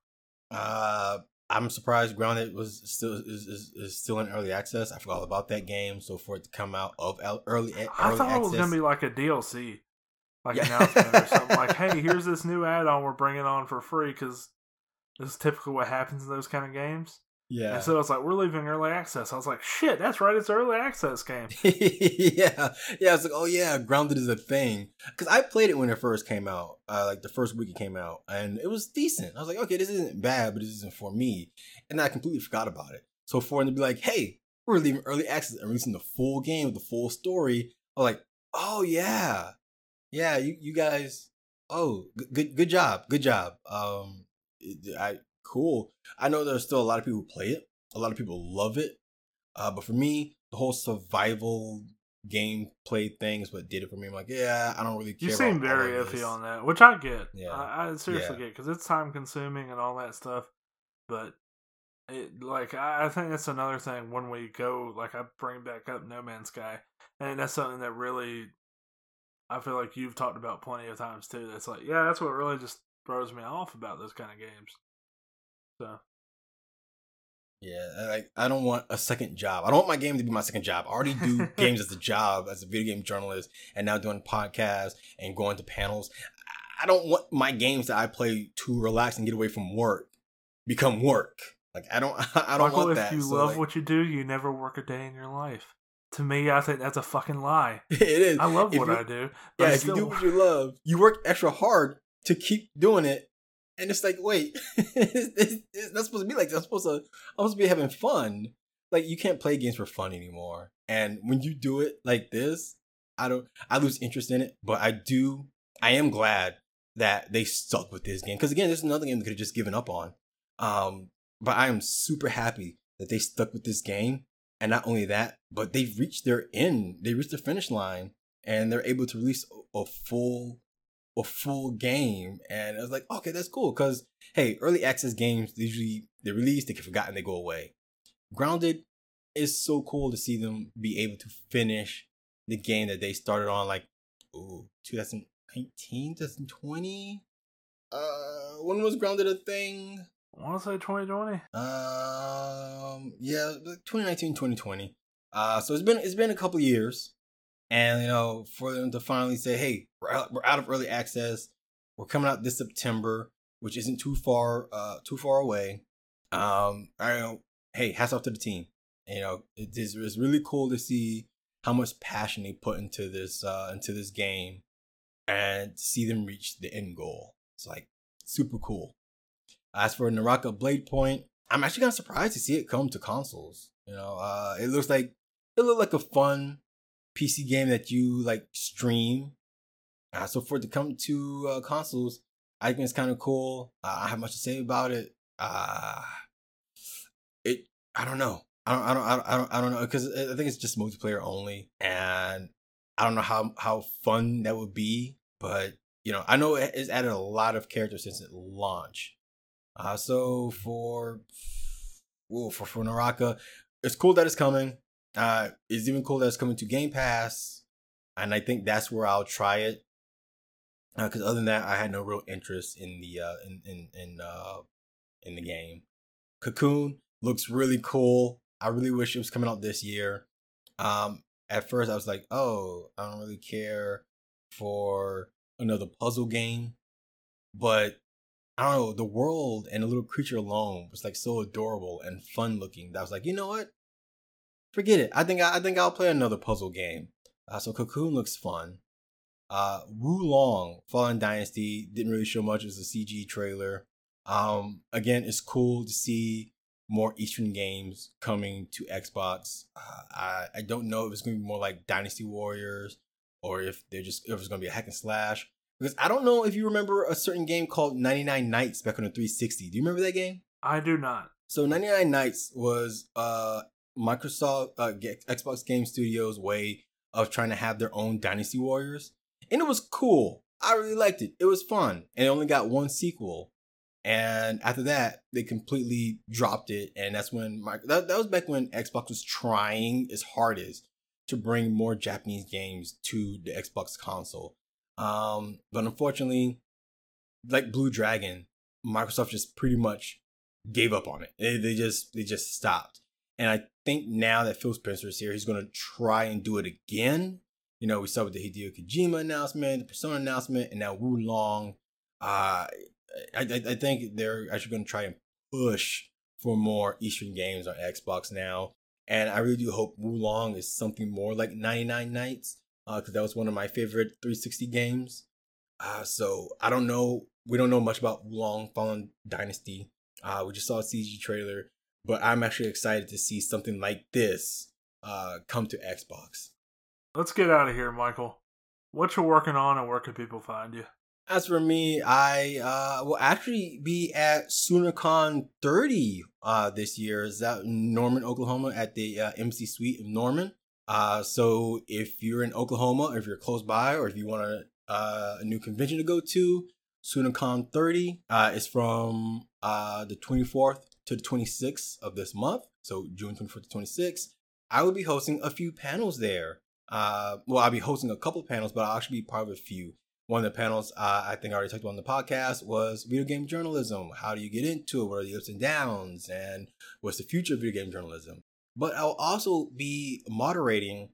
Uh, I'm surprised Grounded was still is, is, is still in early access. I forgot all about that game. So for it to come out of early, early I thought access, it was gonna be like a D L C, like Yeah. announcement or something. Like, hey, here's this new add-on we're bringing on for free because this is typically what happens in those kind of games. yeah. And so it's like, we're leaving early access. I was like, shit, that's right, it's an early access game. yeah, yeah. I was like, oh yeah, Grounded is a thing because I played it when it first came out, uh, like the first week it came out, and it was decent. I was like, okay, this isn't bad, but this isn't for me, and I completely forgot about it. So for them to be like, hey, we're leaving early access and releasing the full game with the full story, I'm like, oh yeah, yeah, you you guys, oh good good, good job, good job. Um, I cool. I know there's still a lot of people who play it. A lot of people love it. Uh, but for me, the whole survival gameplay thing is what did it for me. I'm like, yeah, I don't really care. You seem about very all of iffy this. on that, which I get. Yeah. I, I seriously Yeah. get because it's time consuming and all that stuff. But it, like, I, I think that's another thing when we go. Like, I bring back up No Man's Sky, and that's something that really, I feel like you've talked about plenty of times too. That's like, yeah, that's what really just throws me off about those kind of games. So. Yeah, like I don't want a second job. I don't want my game to be my second job. I already do games as a job, as a video game journalist, and now doing podcasts and going to panels. I don't want my games that I play to relax and get away from work become work. Like I don't, I don't Michael, want if that. you So, love like, what you do, you never work a day in your life. To me, I think that's a fucking lie. it is. I love If what you- I do. But Yeah, I if still, you do what you love, you work extra hard to keep doing it. And it's like, wait, it's, it's, it's not supposed to be like that. I'm supposed to, I'm supposed to be having fun. Like, you can't play games for fun anymore. And when you do it like this, I don't, I lose interest in it. But I do, I am glad that they stuck with this game. Because again, there's another game they could have just given up on. Um, but I am super happy that they stuck with this game. And not only that, but they've reached their end. They reached the finish line. And they're able to release a, a full a full game, and I was like, okay, that's cool. Because hey, early access games, they usually they release, they get forgotten, they go away. Grounded is so cool to see them be able to finish the game that they started on, like, ooh, twenty nineteen, twenty twenty. Uh, when was Grounded a thing? I want to say twenty twenty. Um, yeah, twenty nineteen, twenty twenty. Uh, so it's been it's been a couple years. And, you know, for them to finally say, hey, we're out, we're out of early access. We're coming out this September, which isn't too far, uh, too far away. Um, I don't know. Hey, hats off to the team. You know, it is it's really cool to see how much passion they put into this, uh, into this game, and see them reach the end goal. It's like super cool. As for Naraka Blade Point, I'm actually kind of surprised to see it come to consoles. You know, uh, it looks like it looked like a fun P C game that you like stream. Uh, so for it to come to uh, consoles, I think it's kind of cool. Uh, I have much to say about it. Uh, it I don't know. I don't I don't I don't I don't, I don't know because I think it's just multiplayer only, and I don't know how how fun that would be. But you know, I know it's added a lot of characters since it launched. Uh, so for ooh, for for Naraka, it's cool that it's coming. Uh, it's even cool that it's coming to Game Pass, and I think that's where I'll try it. Because uh, other than that, I had no real interest in the uh, in in in uh, in the game. Cocoon looks really cool. I really wish it was coming out this year. Um, at first I was like, oh, I don't really care for another puzzle game, but I don't know, the world and the little creature alone was like so adorable and fun looking that I was like, you know what? Forget it. I think I, I think I'll play another puzzle game. Uh, so Cocoon looks fun. Uh, Wo Long Fallen Dynasty didn't really show much. It was a C G trailer. Um, again, it's cool to see more Eastern games coming to Xbox. Uh, I I don't know if it's gonna be more like Dynasty Warriors or if they're just if it's gonna be a hack and slash. Because I don't know if you remember a certain game called ninety-nine Nights back on the three sixty. Do you remember that game? I do not. So ninety-nine Nights was uh Microsoft uh, Xbox Game Studios' way of trying to have their own Dynasty Warriors, and it was cool. I really liked it. It was fun, and it only got one sequel. And after that, they completely dropped it, and that's when my, that, that was back when Xbox was trying its hardest to bring more Japanese games to the Xbox console. Um, but unfortunately, like Blue Dragon, Microsoft just pretty much gave up on it. They, they just they just stopped. And I think now that Phil Spencer is here, he's going to try and do it again. You know, we saw with the Hideo Kojima announcement, the Persona announcement, and now Wo Long. Uh, I, I, I think they're actually going to try and push for more Eastern games on Xbox now. And I really do hope Wo Long is something more like ninety-nine Nights, because uh, that was one of my favorite three sixty games. Uh, so I don't know. We don't know much about Wo Long Fallen Dynasty. Uh, we just saw a C G trailer. But I'm actually excited to see something like this uh, come to Xbox. Let's get out of here, Michael. What you working on and where can people find you? As for me, I uh, will actually be at SoonerCon thirty uh, this year. Is that in Norman, Oklahoma, at the uh, M C Suite of Norman. Uh, so if you're in Oklahoma, or if you're close by, or if you want a, uh, a new convention to go to, SoonerCon thirty uh, is from uh, the twenty-fourth to the twenty-sixth of this month, so June twenty-fourth to twenty-sixth. I will be hosting a few panels there. Uh, well, I'll be hosting a couple panels, but I'll actually be part of a few. One of the panels uh, I think I already talked about on the podcast was video game journalism. How do you get into it? What are the ups and downs? And what's the future of video game journalism? But I'll also be moderating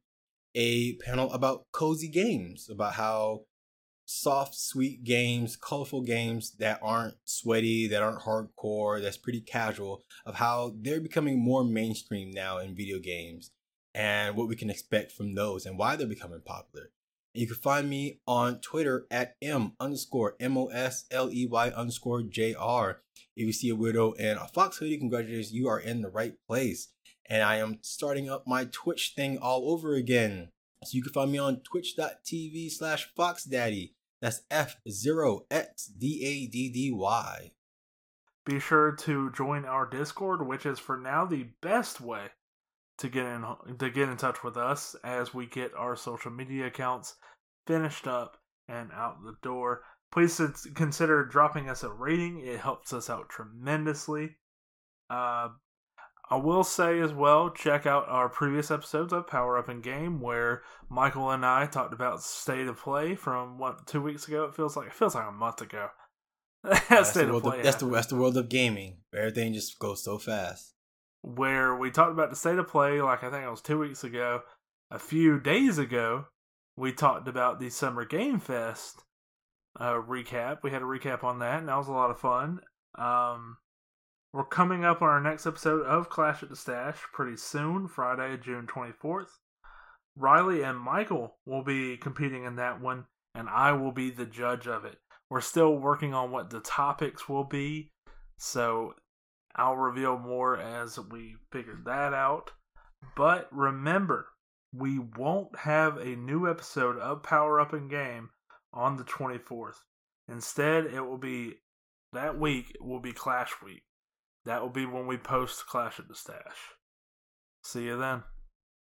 a panel about cozy games, about how soft, sweet games, colorful games that aren't sweaty, that aren't hardcore, that's pretty casual, of how they're becoming more mainstream now in video games and what we can expect from those and why they're becoming popular. And you can find me on Twitter at M underscore M O S L E Y underscore J R. If you see a weirdo in a Fox hoodie, congratulations, you are in the right place. And I am starting up my Twitch thing all over again. So you can find me on twitch.tv slash foxdaddy. That's F zero X D A D D Y. Be sure to join our Discord, which is for now the best way to get in to get in touch with us as we get our social media accounts finished up and out the door. Please consider dropping us a rating. It helps us out tremendously. Uh, I will say as well, check out our previous episodes of Power Up in Game, where Michael and I talked about State of Play from what two weeks ago. It feels like it feels like a month ago. that's, State the of Play of, that's the that's the world of gaming. Everything just goes so fast. Where we talked about the State of Play, like I think it was two weeks ago. A few days ago, we talked about the Summer Game Fest uh, recap. We had a recap on that, and that was a lot of fun. Um, we're coming up on our next episode of Clash at the Stash pretty soon, Friday, June twenty-fourth. Riley and Michael will be competing in that one, and I will be the judge of it. We're still working on what the topics will be, so I'll reveal more as we figure that out. But remember, we won't have a new episode of Power Up in Game on the twenty-fourth. Instead, it will be, that week, will be Clash Week. That will be when we post Clash at the Stash. See you then.